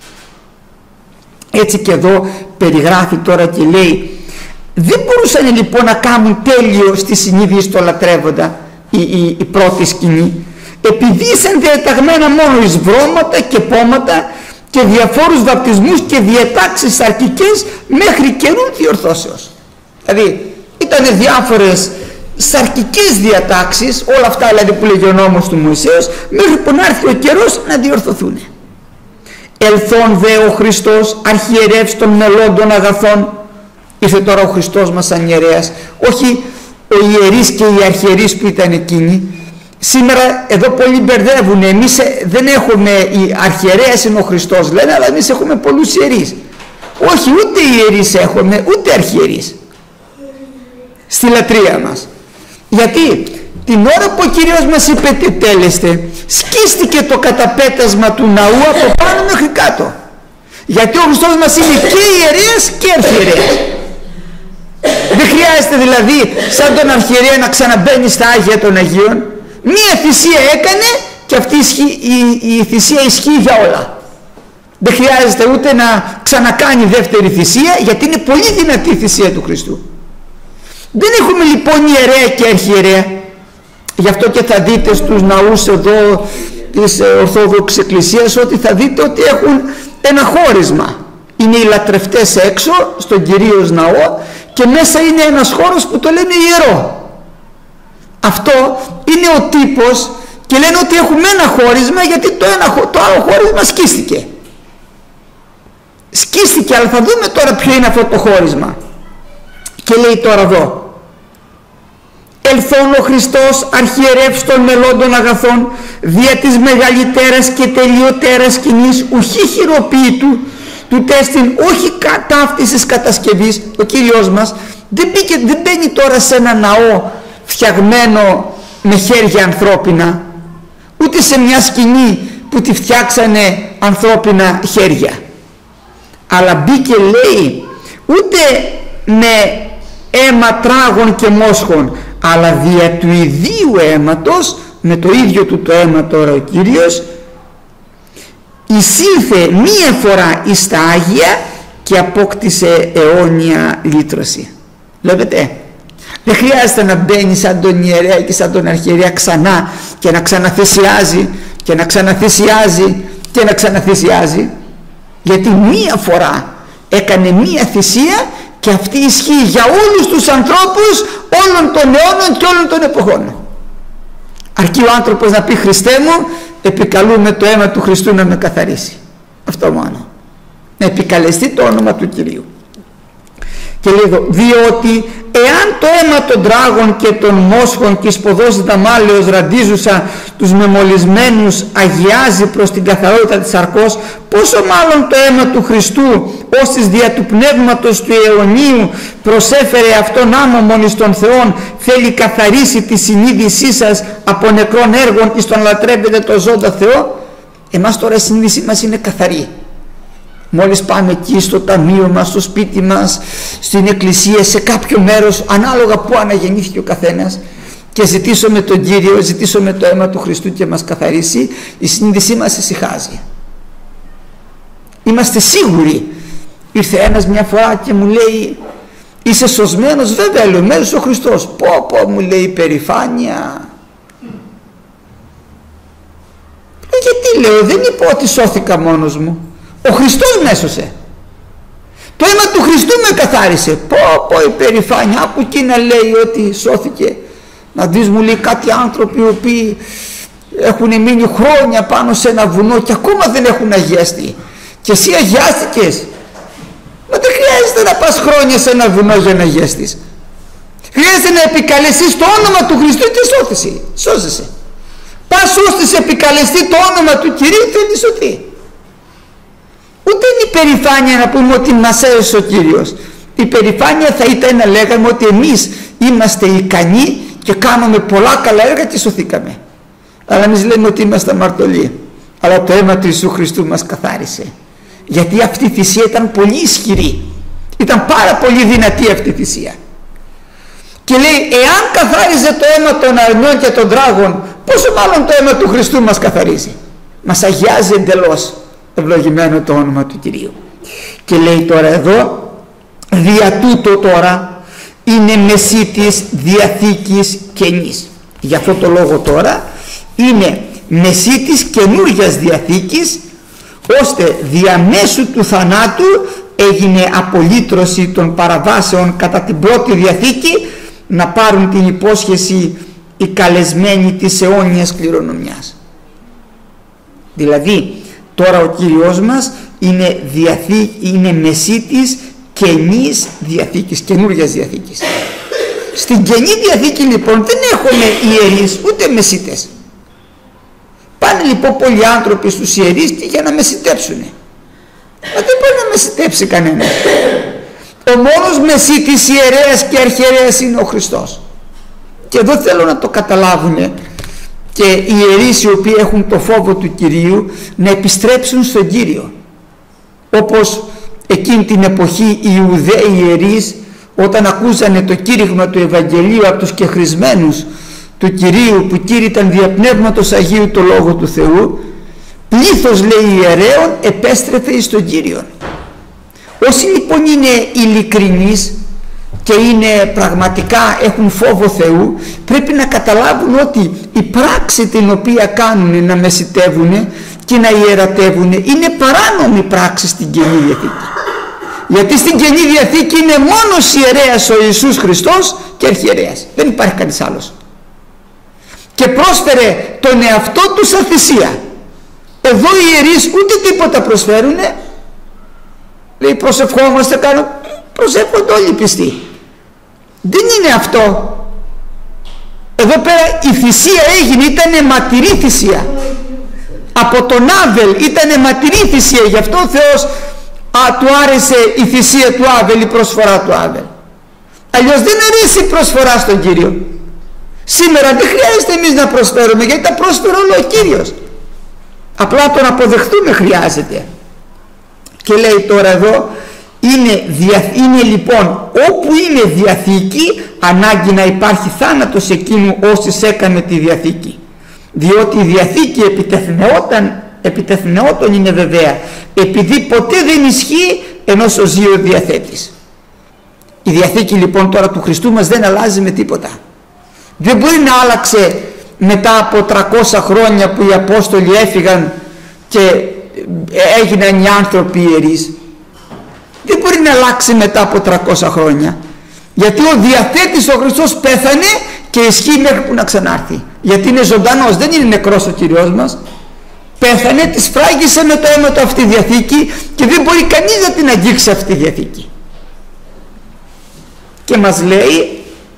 Έτσι και εδώ περιγράφει τώρα και λέει, δεν μπορούσαν λοιπόν να κάνουν τέλειο στη συνείδηση το λατρεύοντα η πρώτη σκηνή, επειδή ήσαν διαταγμένα μόνο εις βρώματα και πόματα και διαφόρους βαπτισμούς και διατάξεις σαρκικές μέχρι καιρού διορθώσεως. Δηλαδή ήταν διάφορες σαρκικές διατάξεις, όλα αυτά δηλαδή που λέγει ο νόμος του Μωυσέως, μέχρι που να έρθει ο καιρός να διορθωθούν. Ελθόν δε ο Χριστός αρχιερεύς των μελών των αγαθών. Ήρθε τώρα ο Χριστός μας σαν ιερέας, όχι ο ιερείς και οι αρχιερείς που ήταν εκείνοι. Σήμερα εδώ πολλοί μπερδεύουν, εμείς δεν έχουμε, οι αρχιερέας είναι ο Χριστός λένε, αλλά εμείς έχουμε πολλούς ιερείς. Όχι, ούτε ιερείς έχουμε, ούτε αρχιερείς στη λατρεία μας. Γιατί την ώρα που ο Κύριος μας είπε τετέλεστε, σκίστηκε το καταπέτασμα του ναού από πάνω μέχρι κάτω. Γιατί ο Χριστός μας είναι και ιερέας και αρχιερέας. Δεν χρειάζεται δηλαδή σαν τον αρχιερέα να ξαναμπαίνει στα Άγια των Αγίων. Μία θυσία έκανε και αυτή η θυσία ισχύει για όλα. Δεν χρειάζεται ούτε να ξανακάνει δεύτερη θυσία, γιατί είναι πολύ δυνατή η θυσία του Χριστού. Δεν έχουμε λοιπόν ιερέα και αρχιερέα. Γι' αυτό και θα δείτε στους ναούς εδώ της Ορθόδοξης Εκκλησίας ότι θα δείτε ότι έχουν ένα χώρισμα. Είναι οι λατρευτές έξω στον Κυρίως ναό και μέσα είναι ένας χώρος που το λένε ιερό. Αυτό είναι ο τύπος και λένε ότι έχουμε ένα χώρισμα γιατί το άλλο χώρισμα σκίστηκε. Σκίστηκε, αλλά θα δούμε τώρα ποιο είναι αυτό το χώρισμα. Και λέει τώρα εδώ, ελθόν ο Χριστός αρχιερεύς των μελών των αγαθών δια της μεγαλύτερας και τελειωτέρας σκηνής ουχή χειροποίητου του τέστην όχι κατάφτισης κατασκευής. Ο Κύριος μας δεν μπαίνει τώρα σε ένα ναό φτιαγμένο με χέρια ανθρώπινα, ούτε σε μια σκηνή που τη φτιάξανε ανθρώπινα χέρια, αλλά μπήκε λέει ούτε με αίμα τράγων και μόσχων, αλλά δια του ιδίου αίματος, με το ίδιο του το αίμα τώρα ο Κύριος εισήλθε μία φορά εις τα Άγια και απόκτησε αιώνια λύτρωση. Βλέπετε, δεν χρειάζεται να μπαίνει σαν τον ιερέα και σαν τον αρχιερέα ξανά και να ξαναθυσιάζει και να ξαναθυσιάζει και να ξαναθυσιάζει, γιατί μία φορά έκανε μία θυσία και αυτή ισχύει για όλους τους ανθρώπους όλων των αιώνων και όλων των εποχών. Αρκεί ο άνθρωπος να πει Χριστέ μου, επικαλούμε το αίμα του Χριστού να με καθαρίσει. Αυτό μόνο. Να επικαλεστεί το όνομα του Κυρίου. Και λέει εδώ, διότι εάν το αίμα των τράγων και των μόσχων και σποδός δαμάλεως ραντίζουσα τους μεμολισμένους αγιάζει προς την καθαρότητα της σαρκός, πόσο μάλλον το αίμα του Χριστού ως της δια του πνεύματος του αιωνίου προσέφερε αυτόν άμωμον εις τον Θεόν, θέλει καθαρίσει τη συνείδησή σας από νεκρών έργων εις τον λατρεύετε το ζώντα Θεό. Εμάς τώρα η συνείδησή μας είναι καθαρή. Μόλις πάμε εκεί στο ταμείο μας, στο σπίτι μας, στην εκκλησία, σε κάποιο μέρος, ανάλογα που αναγεννήθηκε ο καθένας, και ζητήσουμε τον Κύριο, ζητήσουμε το αίμα του Χριστού και μας καθαρίσει, η συνείδησή μας ησυχάζει. Είμαστε σίγουροι. Ήρθε ένας μια φορά και μου λέει, είσαι σωσμένος? Βέβαια, λέω, μέρος ο Χριστός. Πω, μου λέει, υπερηφάνεια. Γιατί, λέω, δεν είπα ότι σώθηκα μόνος μου. Ο Χριστός με έσωσε. Το αίμα του Χριστού με καθάρισε. Πω, υπερηφάνεια. Από εκεί να λέει ότι σώθηκε. Να δεις, μου λέει, κάτι άνθρωποι οι οποίοι έχουν μείνει χρόνια πάνω σε ένα βουνό και ακόμα δεν έχουν αγιαστεί. Και εσύ αγιάστηκες? Μα δεν χρειάζεται να πας χρόνια σε ένα βουνό για να αγιαστείς. Χρειάζεται να επικαλεστείς το όνομα του Χριστού και σώζεσαι. Πας ώστε επικαλεστεί το όνομα του Κυρίου και θέλει σωθεί. Ούτε είναι υπερηφάνεια να πούμε ότι μας έσωσε ο Κύριος. Η υπερηφάνεια θα ήταν να λέγαμε ότι εμείς είμαστε ικανοί και κάνουμε πολλά καλά έργα και σωθήκαμε. Αλλά εμείς λέμε ότι είμαστε αμαρτωλοί. Αλλά το αίμα του Ιησού Χριστού μας καθάρισε. Γιατί αυτή η θυσία ήταν πολύ ισχυρή. Ήταν πάρα πολύ δυνατή αυτή η θυσία. Και λέει, εάν καθάριζε το αίμα των αρνιών και των τράγων, πόσο μάλλον το αίμα του Χριστού μας καθαρίζει, μας αγιάζει εντελώς. Ευλογημένο το όνομα του Κυρίου. Και λέει τώρα εδώ, δια τούτο τώρα είναι μεσή της Διαθήκης καινής. Για αυτό το λόγο τώρα είναι μεσή της καινούργιας Διαθήκης, ώστε διαμέσου του θανάτου έγινε απολύτρωση των παραβάσεων κατά την πρώτη Διαθήκη, να πάρουν την υπόσχεση οι καλεσμένοι της αιώνιας κληρονομιάς. Δηλαδή τώρα ο Κύριος μας είναι μεσή της καινής Διαθήκης, καινούργιας Διαθήκης. Στην Καινή Διαθήκη λοιπόν δεν έχουμε ιερείς ούτε μεσίτες. Πάνε λοιπόν πολλοί άνθρωποι στους ιερείς και για να μεσιτέψουνε. Μα δεν μπορεί να μεσιτέψει κανένας. Ο μόνος μεσίτης, ιερέας και αρχιερέας είναι ο Χριστός. Και εδώ θέλω να το καταλάβουνε και οι ιερείς οι οποίοι έχουν το φόβο του Κυρίου να επιστρέψουν στον Κύριο. Όπως εκείνη την εποχή οι Ιουδαίοι ιερείς, όταν ακούσανε το κήρυγμα του Ευαγγελίου από τους κεχρισμένους του Κυρίου, που κήρυταν δια Πνεύματος Αγίου το Λόγο του Θεού, πλήθος, λέει, ιερέων επέστρεφε εις τον Κύριον. Όσοι λοιπόν είναι ειλικρινείς και είναι πραγματικά έχουν φόβο Θεού, πρέπει να καταλάβουν ότι η πράξη την οποία κάνουν να μεσιτεύουν και να ιερατεύουν είναι παράνομη πράξη στην Καινή Διαθήκη. Γιατί στην Καινή Διαθήκη είναι μόνος ιερέας ο Ιησούς Χριστός και αρχιερέας. Δεν υπάρχει κανείς άλλος. Και πρόσφερε τον εαυτό του σαν θυσία. Εδώ οι ιερείς ούτε τίποτα προσφέρουνε. Λέει προσευχόμαστε, προσεύχονται όλοι οι πιστοί. Δεν είναι αυτό. Εδώ πέρα η θυσία έγινε, ήταν αιματηρή θυσία. Από τον Άβελ ήταν αιματηρή θυσία. Γι' αυτό ο Θεός του άρεσε η θυσία του Άβελ, η προσφορά του Άβελ. Αλλιώς δεν αρέσει η προσφορά στον Κύριο. Σήμερα δεν χρειάζεται εμείς να προσφέρουμε, γιατί τα πρόσφερε όλο ο Κύριος. Απλά τον αποδεχτούμε χρειάζεται. Και λέει τώρα εδώ, είναι λοιπόν όπου είναι Διαθήκη, ανάγκη να υπάρχει θάνατος εκείνου όσοι έκανε τη Διαθήκη. Διότι η Διαθήκη επιτεθνεόταν είναι βεβαία, επειδή ποτέ δεν ισχύει ενός ο ζει ο διαθέτης. Η Διαθήκη λοιπόν τώρα του Χριστού μας δεν αλλάζει με τίποτα. Δεν μπορεί να άλλαξε μετά από 300 χρόνια που οι Απόστολοι έφυγαν και έγιναν οι άνθρωποι ιερείς. Δεν μπορεί να αλλάξει μετά από 300 χρόνια. Γιατί ο διαθέτης ο Χριστός πέθανε και ισχύει μέχρι που να ξανάρθει. Γιατί είναι ζωντανός, δεν είναι νεκρός ο Κύριος μας. Πέθανε, τη σφράγισε με το αίμα του αυτή η Διαθήκη και δεν μπορεί κανείς να την αγγίξει αυτή η Διαθήκη. Και μας λέει,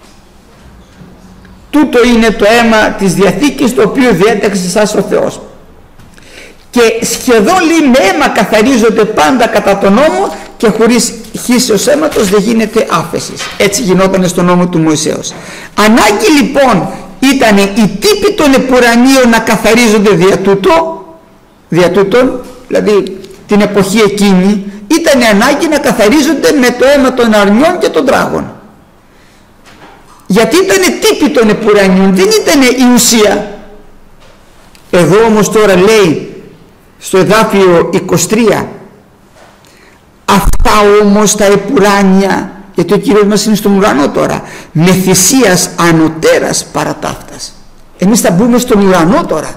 τούτο είναι το αίμα της Διαθήκης το οποίο διέταξε σας ο Θεός. Και σχεδόν, λέει, με αίμα καθαρίζονται πάντα κατά τον νόμο και χωρίς χύσεως αίματος δεν γίνεται άφεσης. Έτσι γινόταν στον νόμο του Μωυσέως. Ανάγκη λοιπόν ήταν οι τύποι των επουρανίων να καθαρίζονται δια τούτων, δηλαδή την εποχή εκείνη ήταν ανάγκη να καθαρίζονται με το αίμα των αρνιών και των τράγων. Γιατί ήταν τύποι των επουρανίων, δεν ήταν η ουσία. Εδώ όμως τώρα λέει στο εδάφιο 23, αυτά όμως τα επουράνια, γιατί ο Κύριος μας είναι στον ουρανό τώρα, με θυσίας ανωτέρας παρά ταύτας. Εμείς θα μπούμε στον ουρανό τώρα.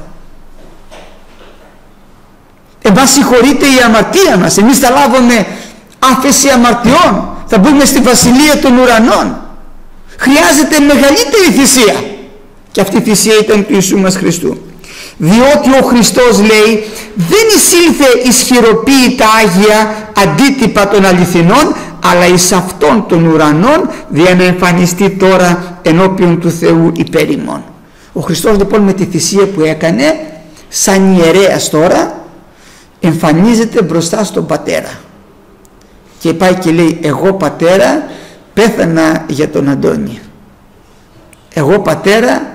Εμάς συγχωρείται η αμαρτία μας, εμείς θα λάβουμε άφεση αμαρτιών, θα μπούμε στη βασιλεία των ουρανών. Χρειάζεται μεγαλύτερη θυσία, και αυτή η θυσία ήταν του Ιησού μας Χριστού. Διότι ο Χριστός, λέει, δεν εισήλθε ισχυροποίητα Άγια αντίτυπα των αληθινών, αλλά εις αυτών των ουρανών, για να εμφανιστεί τώρα ενώπιον του Θεού υπέρ ημών. Ο Χριστός λοιπόν με τη θυσία που έκανε σαν ιερέας τώρα εμφανίζεται μπροστά στον Πατέρα και πάει και λέει, εγώ Πατέρα πέθανα για τον Αντώνη, εγώ Πατέρα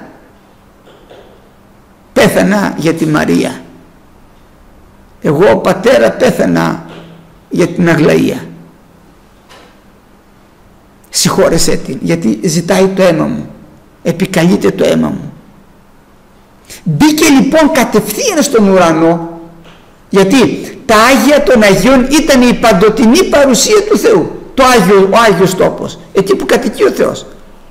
πέθανα για τη Μαρία, εγώ Πατέρα πέθανα για την Αγλαία. συγχώρεσέ την, γιατί ζητάει το αίμα μου, επικαλείται το αίμα μου. Μπήκε λοιπόν κατευθείαν στον ουρανό, γιατί τα Άγια των Αγίων ήταν η παντοτινή παρουσία του Θεού, ο Άγιος τόπος, εκεί που κατοικεί ο Θεός.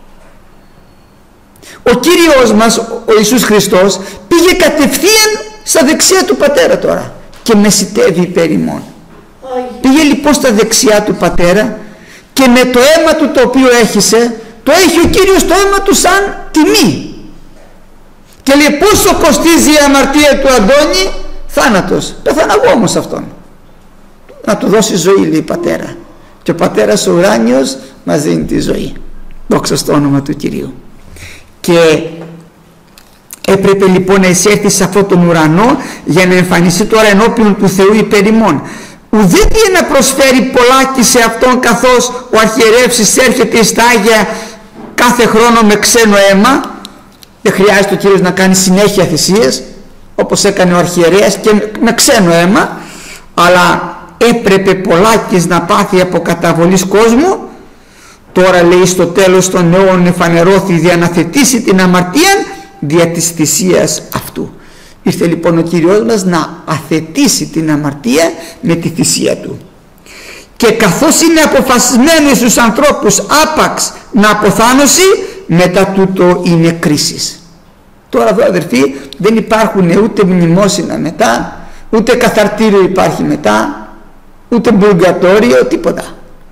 Ο Κύριος μας, ο Ιησούς Χριστός, πήγε κατευθείαν στα δεξιά του Πατέρα τώρα και μεσητεύει υπέρ ημών. Πήγε λοιπόν στα δεξιά του Πατέρα και με το αίμα του το οποίο έχισε, το έχει ο Κύριος το αίμα του σαν τιμή. Και λέει, πόσο κοστίζει η αμαρτία του Αντώνη? Θάνατος. Πέθανα εγώ όμως αυτόν. Να του δώσει ζωή, λέει, Πατέρα. Και ο Πατέρας ο ουράνιος μας δίνει τη ζωή. Δόξα στο όνομα του Κυρίου. Και έπρεπε λοιπόν να εισέλθει σε αυτόν τον ουρανό για να εμφανιστεί τώρα ενώπιον του Θεού υπέρ ημών. Ουδέτε να προσφέρει πολλάκι σε αυτόν, καθώς ο αρχιερεύς εισέρχεται εις τα Άγια κάθε χρόνο με ξένο αίμα. Δεν χρειάζεται ο Κύριος να κάνει συνέχεια θυσίες όπως έκανε ο αρχιερέας και με ξένο αίμα, αλλά έπρεπε πολλάκις να πάθει από καταβολής κόσμου. Τώρα, λέει, στο τέλος των αιώνων εφανερώθη για να θετήσει την αμαρτία δια της θυσίας αυτού. Ήρθε λοιπόν ο Κύριος μας να αθετήσει την αμαρτία με τη θυσία του. Και καθώς είναι αποφασισμένοι στους ανθρώπους άπαξ να αποθάνωση, μετά τούτο είναι κρίσεις. Τώρα εδώ, αδερφοί, δεν υπάρχουν ούτε μνημόσυνα μετά, ούτε καθαρτήριο υπάρχει μετά, ούτε μπουργατόριο, τίποτα.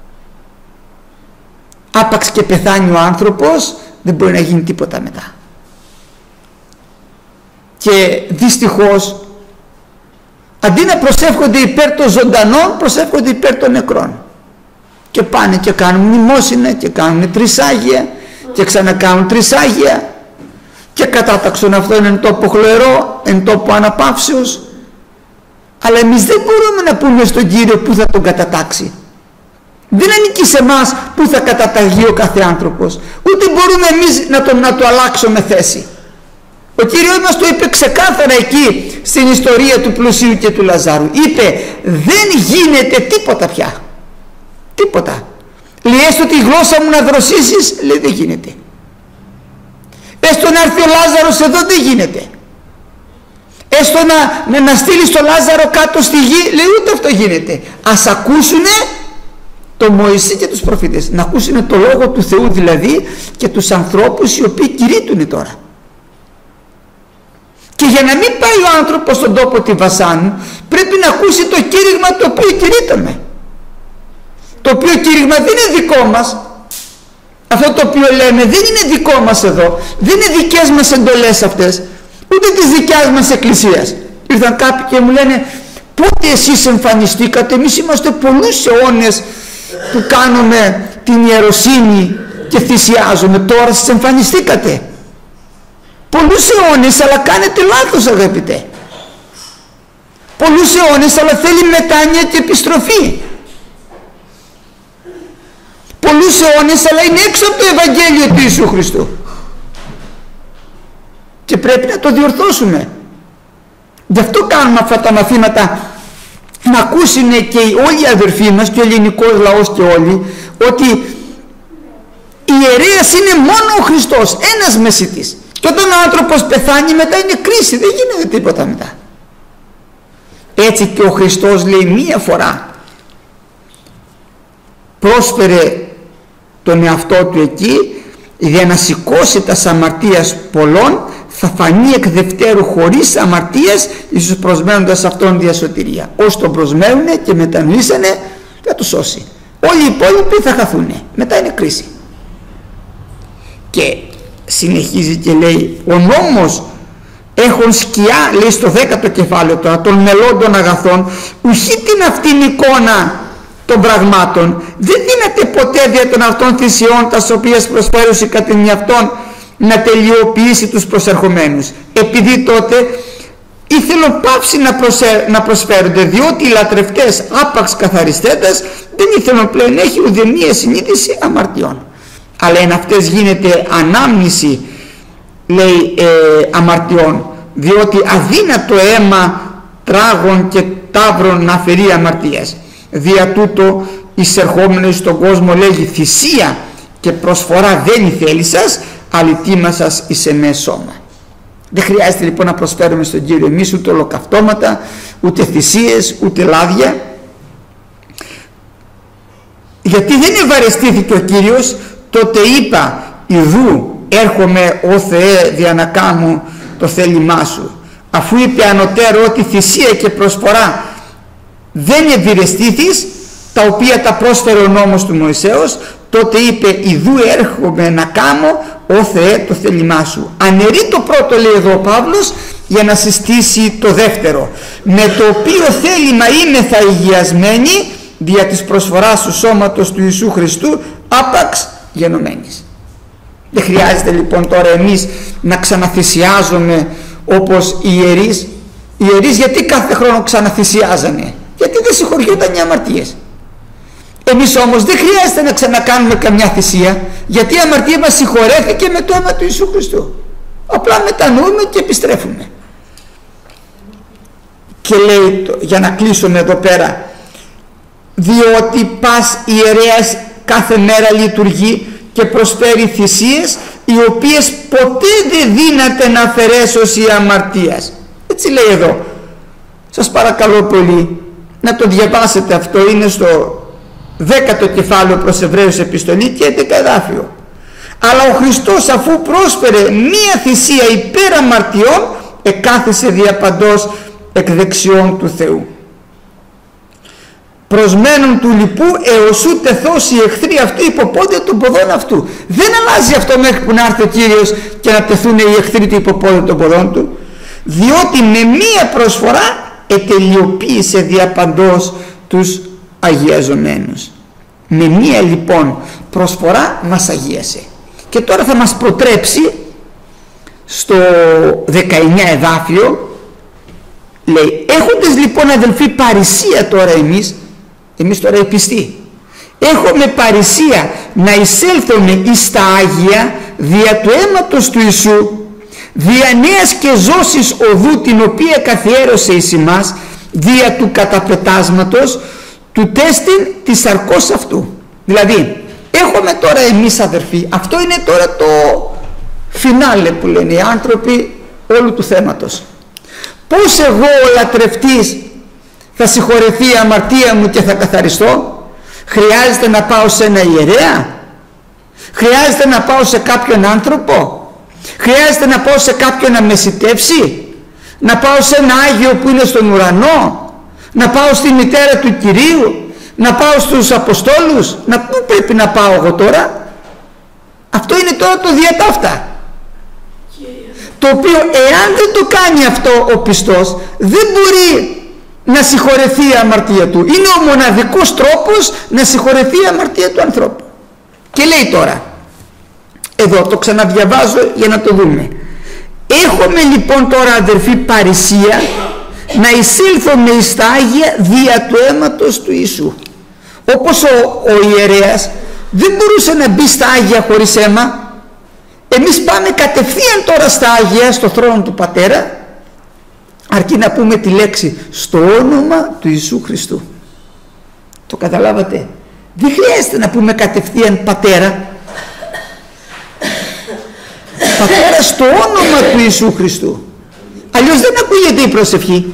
Άπαξ και πεθάνει ο άνθρωπος, δεν μπορεί να γίνει τίποτα μετά. Και δυστυχώς, αντί να προσεύχονται υπέρ των ζωντανών, προσεύχονται υπέρ των νεκρών. Και πάνε και κάνουν μνημόσυνα και κάνουν τρισάγια και ξανακάνουν τρισάγια και κατάταξον αυτόν εν τόπο χλωερό, εν τόπο αναπαύσεως. Αλλά εμείς δεν μπορούμε να πούμε στον Κύριο που θα τον κατατάξει. Δεν ανήκει σε εμάς που θα καταταγεί ο κάθε άνθρωπος, ούτε μπορούμε εμείς να το αλλάξουμε θέση. Ο Κύριος μας το είπε ξεκάθαρα εκεί στην ιστορία του πλουσίου και του Λαζάρου. Είπε, δεν γίνεται τίποτα πια, τίποτα. Λέει, έστω τη γλώσσα μου να δροσίσεις, λέει, δεν γίνεται. Έστω να έρθει ο Λάζαρος εδώ, δεν γίνεται. Έστω να στείλεις τον Λάζαρο κάτω στη γη, λέει, ούτε αυτό γίνεται. Ας ακούσουνε το Μωυσή και τους προφήτες, να ακούσουνε το λόγο του Θεού δηλαδή και τους ανθρώπους οι οποίοι κηρύττουνε τώρα. Και για να μην πάει ο άνθρωπος στον τόπο τη Βασάνου, πρέπει να ακούσει το κήρυγμα το οποίο κηρύτταμε. Το οποίο κήρυγμα δεν είναι δικό μας. Αυτό το οποίο λέμε δεν είναι δικό μας εδώ. Δεν είναι δικές μας εντολές αυτές, ούτε της δικιάς μας εκκλησίας. Ήρθαν κάποιοι και μου λένε, πότε εσείς εμφανιστήκατε? Εμείς είμαστε πολλούς αιώνες που κάνουμε την ιεροσύνη και θυσιάζουμε. Τώρα σας εμφανιστήκατε. Πολλούς αιώνες, αλλά κάνετε λάθος, αγαπητέ. Πολλούς αιώνες, αλλά θέλει μετάνοια και επιστροφή. Πολλούς αιώνες, αλλά είναι έξω από το Ευαγγέλιο του Ιησού Χριστού. Και πρέπει να το διορθώσουμε. Γι' αυτό κάνουμε αυτά τα μαθήματα, να ακούσουν και όλοι οι αδερφοί μας και ο ελληνικός λαός και όλοι, ότι ιερέας είναι μόνο ο Χριστός, ένας μεσίτης. Και όταν ο άνθρωπος πεθάνει, μετά είναι κρίση, δεν γίνεται τίποτα μετά. Έτσι και ο Χριστός, λέει, μία φορά πρόσφερε τον εαυτό του εκεί για να σηκώσει τα αμαρτίας πολλών, θα φανεί εκ δευτέρου χωρίς αμαρτίας, ίσως προσμένοντας αυτόν διασωτηρία. Όσοι τον προσμένουνε και μετανοήσανε, θα τους σώσει. Όλοι οι υπόλοιποι θα χαθούνε, μετά είναι κρίση. Και συνεχίζει και λέει, ο νόμος έχουν σκιά, λέει στο 10ο κεφάλαιο τώρα, των μελών των αγαθών, ουχή την αυτήν εικόνα των πραγμάτων, δεν δύναται ποτέ δια των αυτών θυσιών τας οποίες προσφέρουσε κατά την αυτόν να τελειοποιήσει τους προσερχομένους, επειδή τότε ήθελον πάυση να προσφέρονται, διότι οι λατρευτές άπαξ καθαριστέντας δεν ήθελον πλέον έχει ουδεμία συνείδηση αμαρτιών. Αλλά εν αυτές γίνεται ανάμνηση, λέει, αμαρτιών, διότι αδύνατο αίμα τράγων και ταύρων να αφαιρεί αμαρτίας. Δια τούτο εισερχόμενος στον κόσμο λέγει θυσία και προσφορά δεν η θέλει σας, αλλά τίμα σας εις εμέ σώμα. Δεν χρειάζεται λοιπόν να προσφέρουμε στον Κύριο εμείς ούτε ολοκαυτώματα, ούτε θυσίες, ούτε λάδια, γιατί δεν ευαρεστήθηκε ο Κύριος. Τότε είπα, ιδού έρχομαι ο Θεέ δια να κάνω το θέλημά σου. Αφού είπε ανωτέρω ότι θυσία και προσφορά δεν ευηρεστήθης, τα οποία τα πρόσφερε ο νόμος του Μωυσέως, τότε είπε, ιδού έρχομαι να κάνω ο Θεέ το θέλημά σου. Αναιρεί το πρώτο, λέει εδώ ο Παύλος, για να συστήσει το δεύτερο, με το οποίο θέλημα είμεθα υγιασμένοι δια της προσφοράς του σώματος του Ιησού Χριστού άπαξ γενομένης. Δεν χρειάζεται λοιπόν τώρα εμείς να ξαναθυσιάζουμε όπως οι ιερείς. Οι ιερείς γιατί κάθε χρόνο ξαναθυσιάζανε? Γιατί δεν συγχωριόταν οι αμαρτίες. Εμείς όμως δεν χρειάζεται να ξανακάνουμε καμιά θυσία, γιατί η αμαρτία μας συγχωρέθηκε με το αίμα του Ιησού Χριστού. Απλά μετανοούμε και επιστρέφουμε. Και λέει, για να κλείσουμε εδώ πέρα, διότι πας ιερέας κάθε μέρα λειτουργεί και προσφέρει θυσίες, οι οποίες ποτέ δεν δύναται να αφαιρέσωση αμαρτίας. Έτσι λέει εδώ. Σας παρακαλώ πολύ να το διαβάσετε αυτό, είναι στο 10ο κεφάλαιο προς Εβραίους επιστολή και 11 εδάφιο. Αλλά ο Χριστός, αφού πρόσφερε μία θυσία υπέρ αμαρτιών, εκάθισε διαπαντός εκ δεξιών του Θεού. Προσμένουν του λοιπού έως ού τεθώσει οι εχθροί αυτού υποπόδια των ποδών αυτού. Δεν αλλάζει αυτό μέχρι που να έρθει ο Κύριος και να τεθούν οι εχθροί του υποπόδια των ποδών του, διότι με μία προσφορά ετελειοποίησε διαπαντός τους αγιαζομένους. Με μία λοιπόν προσφορά μας αγίασε. Και τώρα θα μας προτρέψει στο 19 εδάφιο, λέει, έχοντες λοιπόν αδελφοί παρησία τώρα εμείς τώρα οι πιστοί, έχουμε παρησία να εισέλθουμε εις τα Άγια δια του αίματος του Ιησού, δια νέας και ζώσης οδού την οποία καθιέρωσε εις εμάς, δια του καταπετάσματος του τέστην της σαρκός αυτού. Δηλαδή έχουμε τώρα εμείς αδερφοί, αυτό είναι τώρα το φινάλε που λένε οι άνθρωποι όλου του θέματος. Πώς εγώ ο λατρευτής θα συγχωρεθεί η αμαρτία μου και θα καθαριστώ? Χρειάζεται να πάω σε ένα ιερέα? Χρειάζεται να πάω σε κάποιον άνθρωπο? Χρειάζεται να πάω σε κάποιον να μεσιτεύσει? Να πάω σε ένα Άγιο που είναι στον ουρανό? Να πάω στη μητέρα του Κυρίου? Να πάω στους Αποστόλους? Πού πρέπει να πάω εγώ τώρα? Αυτό είναι τώρα το διατάφτα, το οποίο εάν δεν το κάνει αυτό ο πιστός, δεν μπορεί να συγχωρεθεί η αμαρτία του. Είναι ο μοναδικός τρόπος να συγχωρεθεί η αμαρτία του ανθρώπου. Και λέει τώρα, εδώ το ξαναδιαβάζω για να το δούμε. Έχουμε λοιπόν τώρα αδερφοί παρησία να εισήλθουμε εις τα Άγια δια του αίματος του Ιησού. Όπως ο ιερέας δεν μπορούσε να μπει στα Άγια χωρίς αίμα, εμείς πάμε κατευθείαν τώρα στα Άγια, στο θρόνο του Πατέρα, αρκεί να πούμε τη λέξη στο όνομα του Ιησού Χριστού. Το καταλάβατε? Δεν χρειάζεται να πούμε κατευθείαν Πατέρα. Πατέρα στο όνομα του Ιησού Χριστού. Αλλιώς δεν ακούγεται η προσευχή.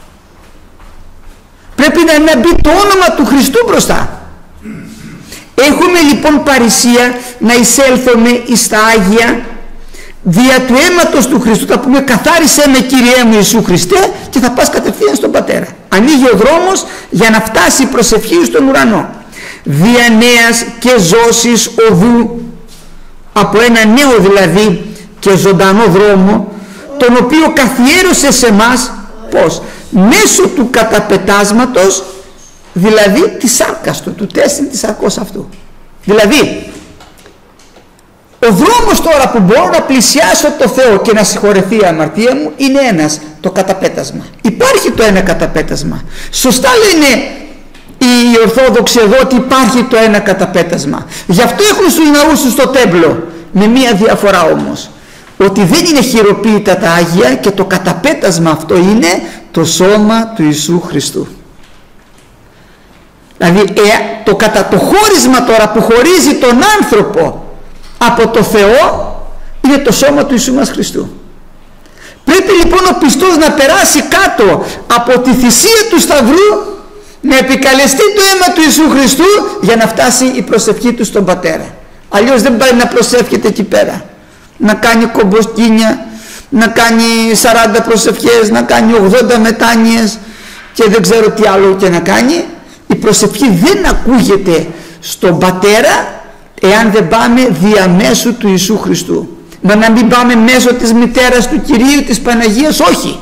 Πρέπει να μπει το όνομα του Χριστού μπροστά. Έχουμε λοιπόν παρησία να εισέλθουμε εις τα Άγια δια του αίματος του Χριστού. Θα πούμε καθάρισέ με Κύριέ μου Ιησού Χριστέ, και θα πας κατευθείαν στον Πατέρα. Ανοίγει ο δρόμος για να φτάσει η προσευχή στον ουρανό. Δια νέας και ζώσης οδού, από ένα νέο δηλαδή και ζωντανό δρόμο, τον οποίο καθιέρωσε σε μας πως? Μέσω του καταπετάσματος, δηλαδή της σάρκας του τέστην της σαρκός αυτού. Δηλαδή ο δρόμος τώρα που μπορώ να πλησιάσω το Θεό και να συγχωρεθεί η αμαρτία μου είναι ένας, το καταπέτασμα. Υπάρχει το ένα καταπέτασμα. Σωστά λένε οι Ορθόδοξοι εδώ ότι υπάρχει το ένα καταπέτασμα. Γι' αυτό έχουν στους ναούς τους το τέμπλο, με μία διαφορά όμως, ότι δεν είναι χειροποίητα τα Άγια και το καταπέτασμα αυτό είναι το σώμα του Ιησού Χριστού. Δηλαδή το χώρισμα τώρα που χωρίζει τον άνθρωπο από το Θεό είναι το σώμα του Ιησού μας Χριστού. Πρέπει λοιπόν ο πιστός να περάσει κάτω από τη θυσία του Σταυρού, να επικαλεστεί το αίμα του Ιησού Χριστού για να φτάσει η προσευχή του στον Πατέρα. Αλλιώς δεν πάει να προσεύχεται εκεί πέρα, να κάνει κομποσκίνια, να κάνει 40 προσευχές, να κάνει 80 μετάνοιες και δεν ξέρω τι άλλο και να κάνει. Η προσευχή δεν ακούγεται στον Πατέρα εάν δεν πάμε διαμέσου του Ιησού Χριστού. Μα να μην πάμε μέσω της μητέρας του Κυρίου, της Παναγίας, όχι.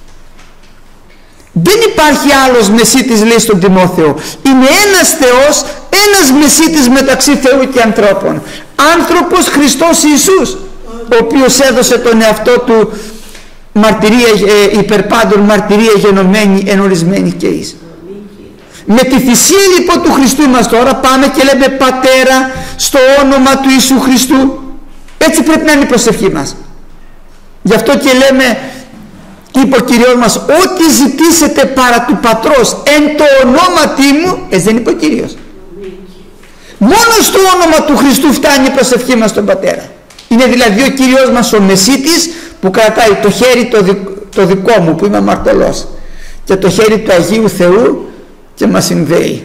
Δεν υπάρχει άλλος μεσίτης, λέει στον Τιμόθεο. Είναι ένας Θεός, ένας μεσίτης μεταξύ Θεού και ανθρώπων. Άνθρωπος Χριστός Ιησούς, ο οποίος έδωσε τον εαυτό του μαρτυρία, υπερπάντων μαρτυρία γενομένη, ενορισμένη και εις. Με τη θυσία λοιπόν του Χριστού μας τώρα πάμε και λέμε Πατέρα στο όνομα του Ιησού Χριστού. Έτσι πρέπει να είναι η προσευχή μας. Γι' αυτό και λέμε, είπε ο Κύριος μας, ό,τι ζητήσετε παρά του Πατρός εν το ονόματί μου, έτσι δεν είπε ο Κύριος. Μόνο στο όνομα του Χριστού φτάνει η προσευχή μας στον Πατέρα. Είναι δηλαδή ο Κύριος μας ο μεσίτης που κρατάει το χέρι το δικό μου που είμαι αμαρτωλός και το χέρι του Αγίου Θεού και μας συνδέει.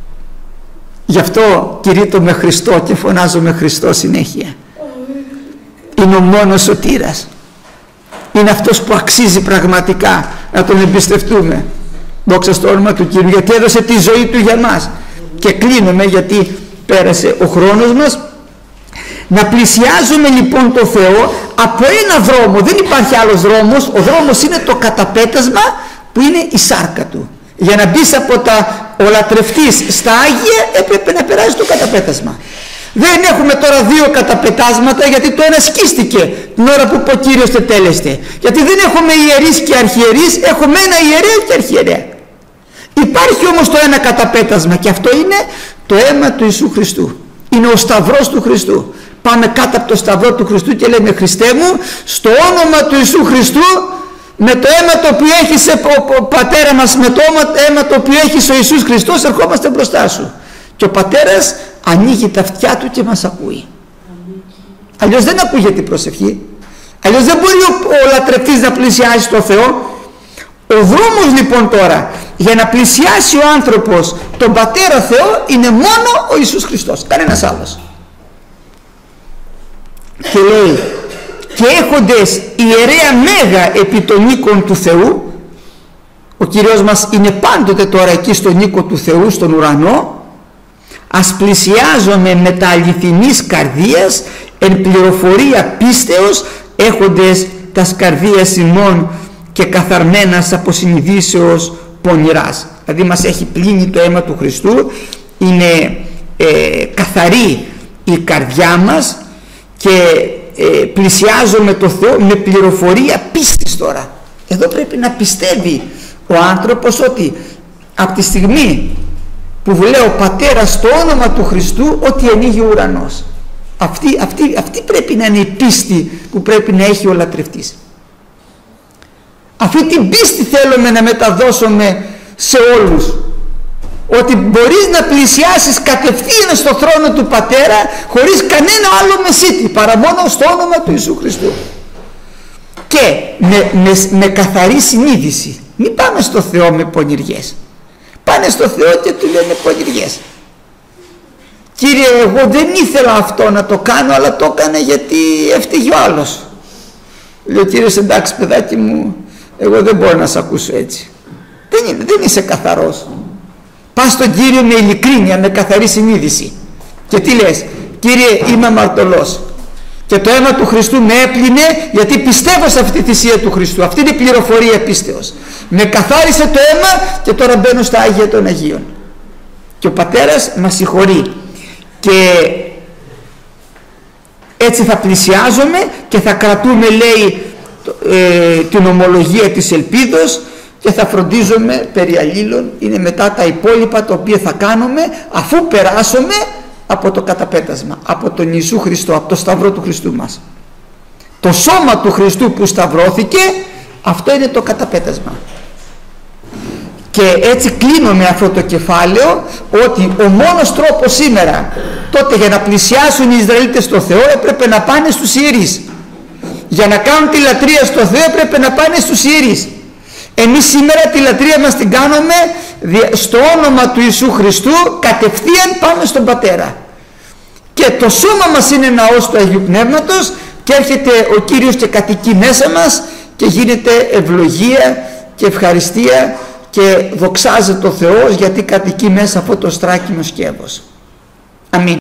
Γι' αυτό κηρύττω με Χριστό και φωνάζω με Χριστό συνέχεια. Είναι ο μόνος σωτήρας. Είναι αυτός που αξίζει πραγματικά να τον εμπιστευτούμε. Δόξα στο όνομα του Κύριου, γιατί έδωσε τη ζωή του για μας. Και κλείνουμε, γιατί πέρασε ο χρόνος μας. Να πλησιάζουμε λοιπόν το Θεό από ένα δρόμο. Δεν υπάρχει άλλος δρόμος. Ο δρόμος είναι το καταπέτασμα που είναι η σάρκα του. Για να μπεις από ο λατρευτής στα Άγια έπρεπε να περάσει το καταπέτασμα. Δεν έχουμε τώρα δύο καταπετάσματα, γιατί το ένα σκίστηκε την ώρα που ο Κύριος τετέλεστε. Γιατί δεν έχουμε ιερείς και αρχιερείς, έχουμε ένα ιερέα και αρχιερέα. Υπάρχει όμως το ένα καταπέτασμα και αυτό είναι το αίμα του Ιησού Χριστού. Είναι ο Σταυρός του Χριστού. Πάμε κάτω από το Σταυρό του Χριστού και λέμε Χριστέ μου, στο όνομα του Ιησού Χριστού, με το αίμα το οποίο έχεις ο Πατέρα μας, με το αίμα το οποίο έχεις ο Ιησούς Χριστός, ερχόμαστε μπροστά σου. Και ο Πατέρας ανοίγει τα αυτιά του και μας ακούει. Αλλιώς δεν ακούγεται η προσευχή. Αλλιώς δεν μπορεί ο λατρευτής να πλησιάσει στο Θεό. Ο δρόμος λοιπόν τώρα για να πλησιάσει ο άνθρωπος τον Πατέρα Θεό είναι μόνο ο Ιησούς Χριστός, κανένας άλλος. Και λέει, και έχοντες ιερέα μέγα επί των οίκων του Θεού, ο Κύριος μας είναι πάντοτε τώρα εκεί στον οίκο του Θεού, στον ουρανό, ας πλησιάζομαι με τα αληθινής καρδίας εν πληροφορία πίστεως, έχοντες τας καρδίας ημών και καθαρμένας από συνειδήσεως πονηράς. Δηλαδή μας έχει πλύνει το αίμα του Χριστού, είναι καθαρή η καρδιά μας και πλησιάζομαι το Θεό με πληροφορία πίστης τώρα. Εδώ πρέπει να πιστεύει ο άνθρωπος ότι από τη στιγμή που λέει ο Πατέρας στο όνομα του Χριστού, ότι ανοίγει ο ουρανός. Αυτή πρέπει να είναι η πίστη που πρέπει να έχει ο λατρευτής. Αυτή την πίστη θέλουμε να μεταδώσουμε σε όλους, ότι μπορείς να πλησιάσεις κατευθείαν στο θρόνο του Πατέρα χωρίς κανένα άλλο μεσίτη παρά μόνο στο όνομα του Ιησού Χριστού και με καθαρή συνείδηση. Μην πάμε στο Θεό με πονηριές. Πάνε στο Θεό και του λένε πονηριές. Κύριε, εγώ δεν ήθελα αυτό να το κάνω, αλλά το έκανα γιατί έφταιγε ο άλλος. Λέει ο Κύριος, εντάξει παιδάκι μου, εγώ δεν μπορώ να σε ακούσω έτσι. Δεν είσαι καθαρός. Πας στον Κύριο με ειλικρίνεια, με καθαρή συνείδηση και τι λες? Κύριε, είμαι αμαρτωλός και το αίμα του Χριστού με έπλυνε γιατί πιστεύω σε αυτή τη θυσία του Χριστού. Αυτή είναι η πληροφορία πίστεως. Με καθάρισε το αίμα και τώρα μπαίνω στα Άγια των Αγίων και ο Πατέρας μας συγχωρεί και έτσι θα πλησιάζουμε και θα κρατούμε, λέει, την ομολογία της ελπίδος και θα φροντίζουμε περί αλλήλων. Είναι μετά τα υπόλοιπα τα οποία θα κάνουμε αφού περάσουμε από το καταπέτασμα, από τον Ιησού Χριστό, από το Σταυρό του Χριστού μας. Το σώμα του Χριστού που σταυρώθηκε, αυτό είναι το καταπέτασμα. Και έτσι κλείνω με αυτό το κεφάλαιο, ότι ο μόνος τρόπος σήμερα τότε για να πλησιάσουν οι Ισραηλίτες στο Θεό έπρεπε να πάνε στους ιερείς. Για να κάνουν τη λατρεία στο Θεό έπρεπε να πάνε στους ιερείς. Εμείς σήμερα τη λατρεία μας την κάνουμε στο όνομα του Ιησού Χριστού, κατευθείαν πάμε στον Πατέρα. Και το σώμα μας είναι ναός του Αγίου Πνεύματος και έρχεται ο Κύριος και κατοικεί μέσα μας και γίνεται ευλογία και ευχαριστία και δοξάζεται ο Θεός γιατί κατοικεί μέσα αυτό το στράκινο σκεύος. Αμήν.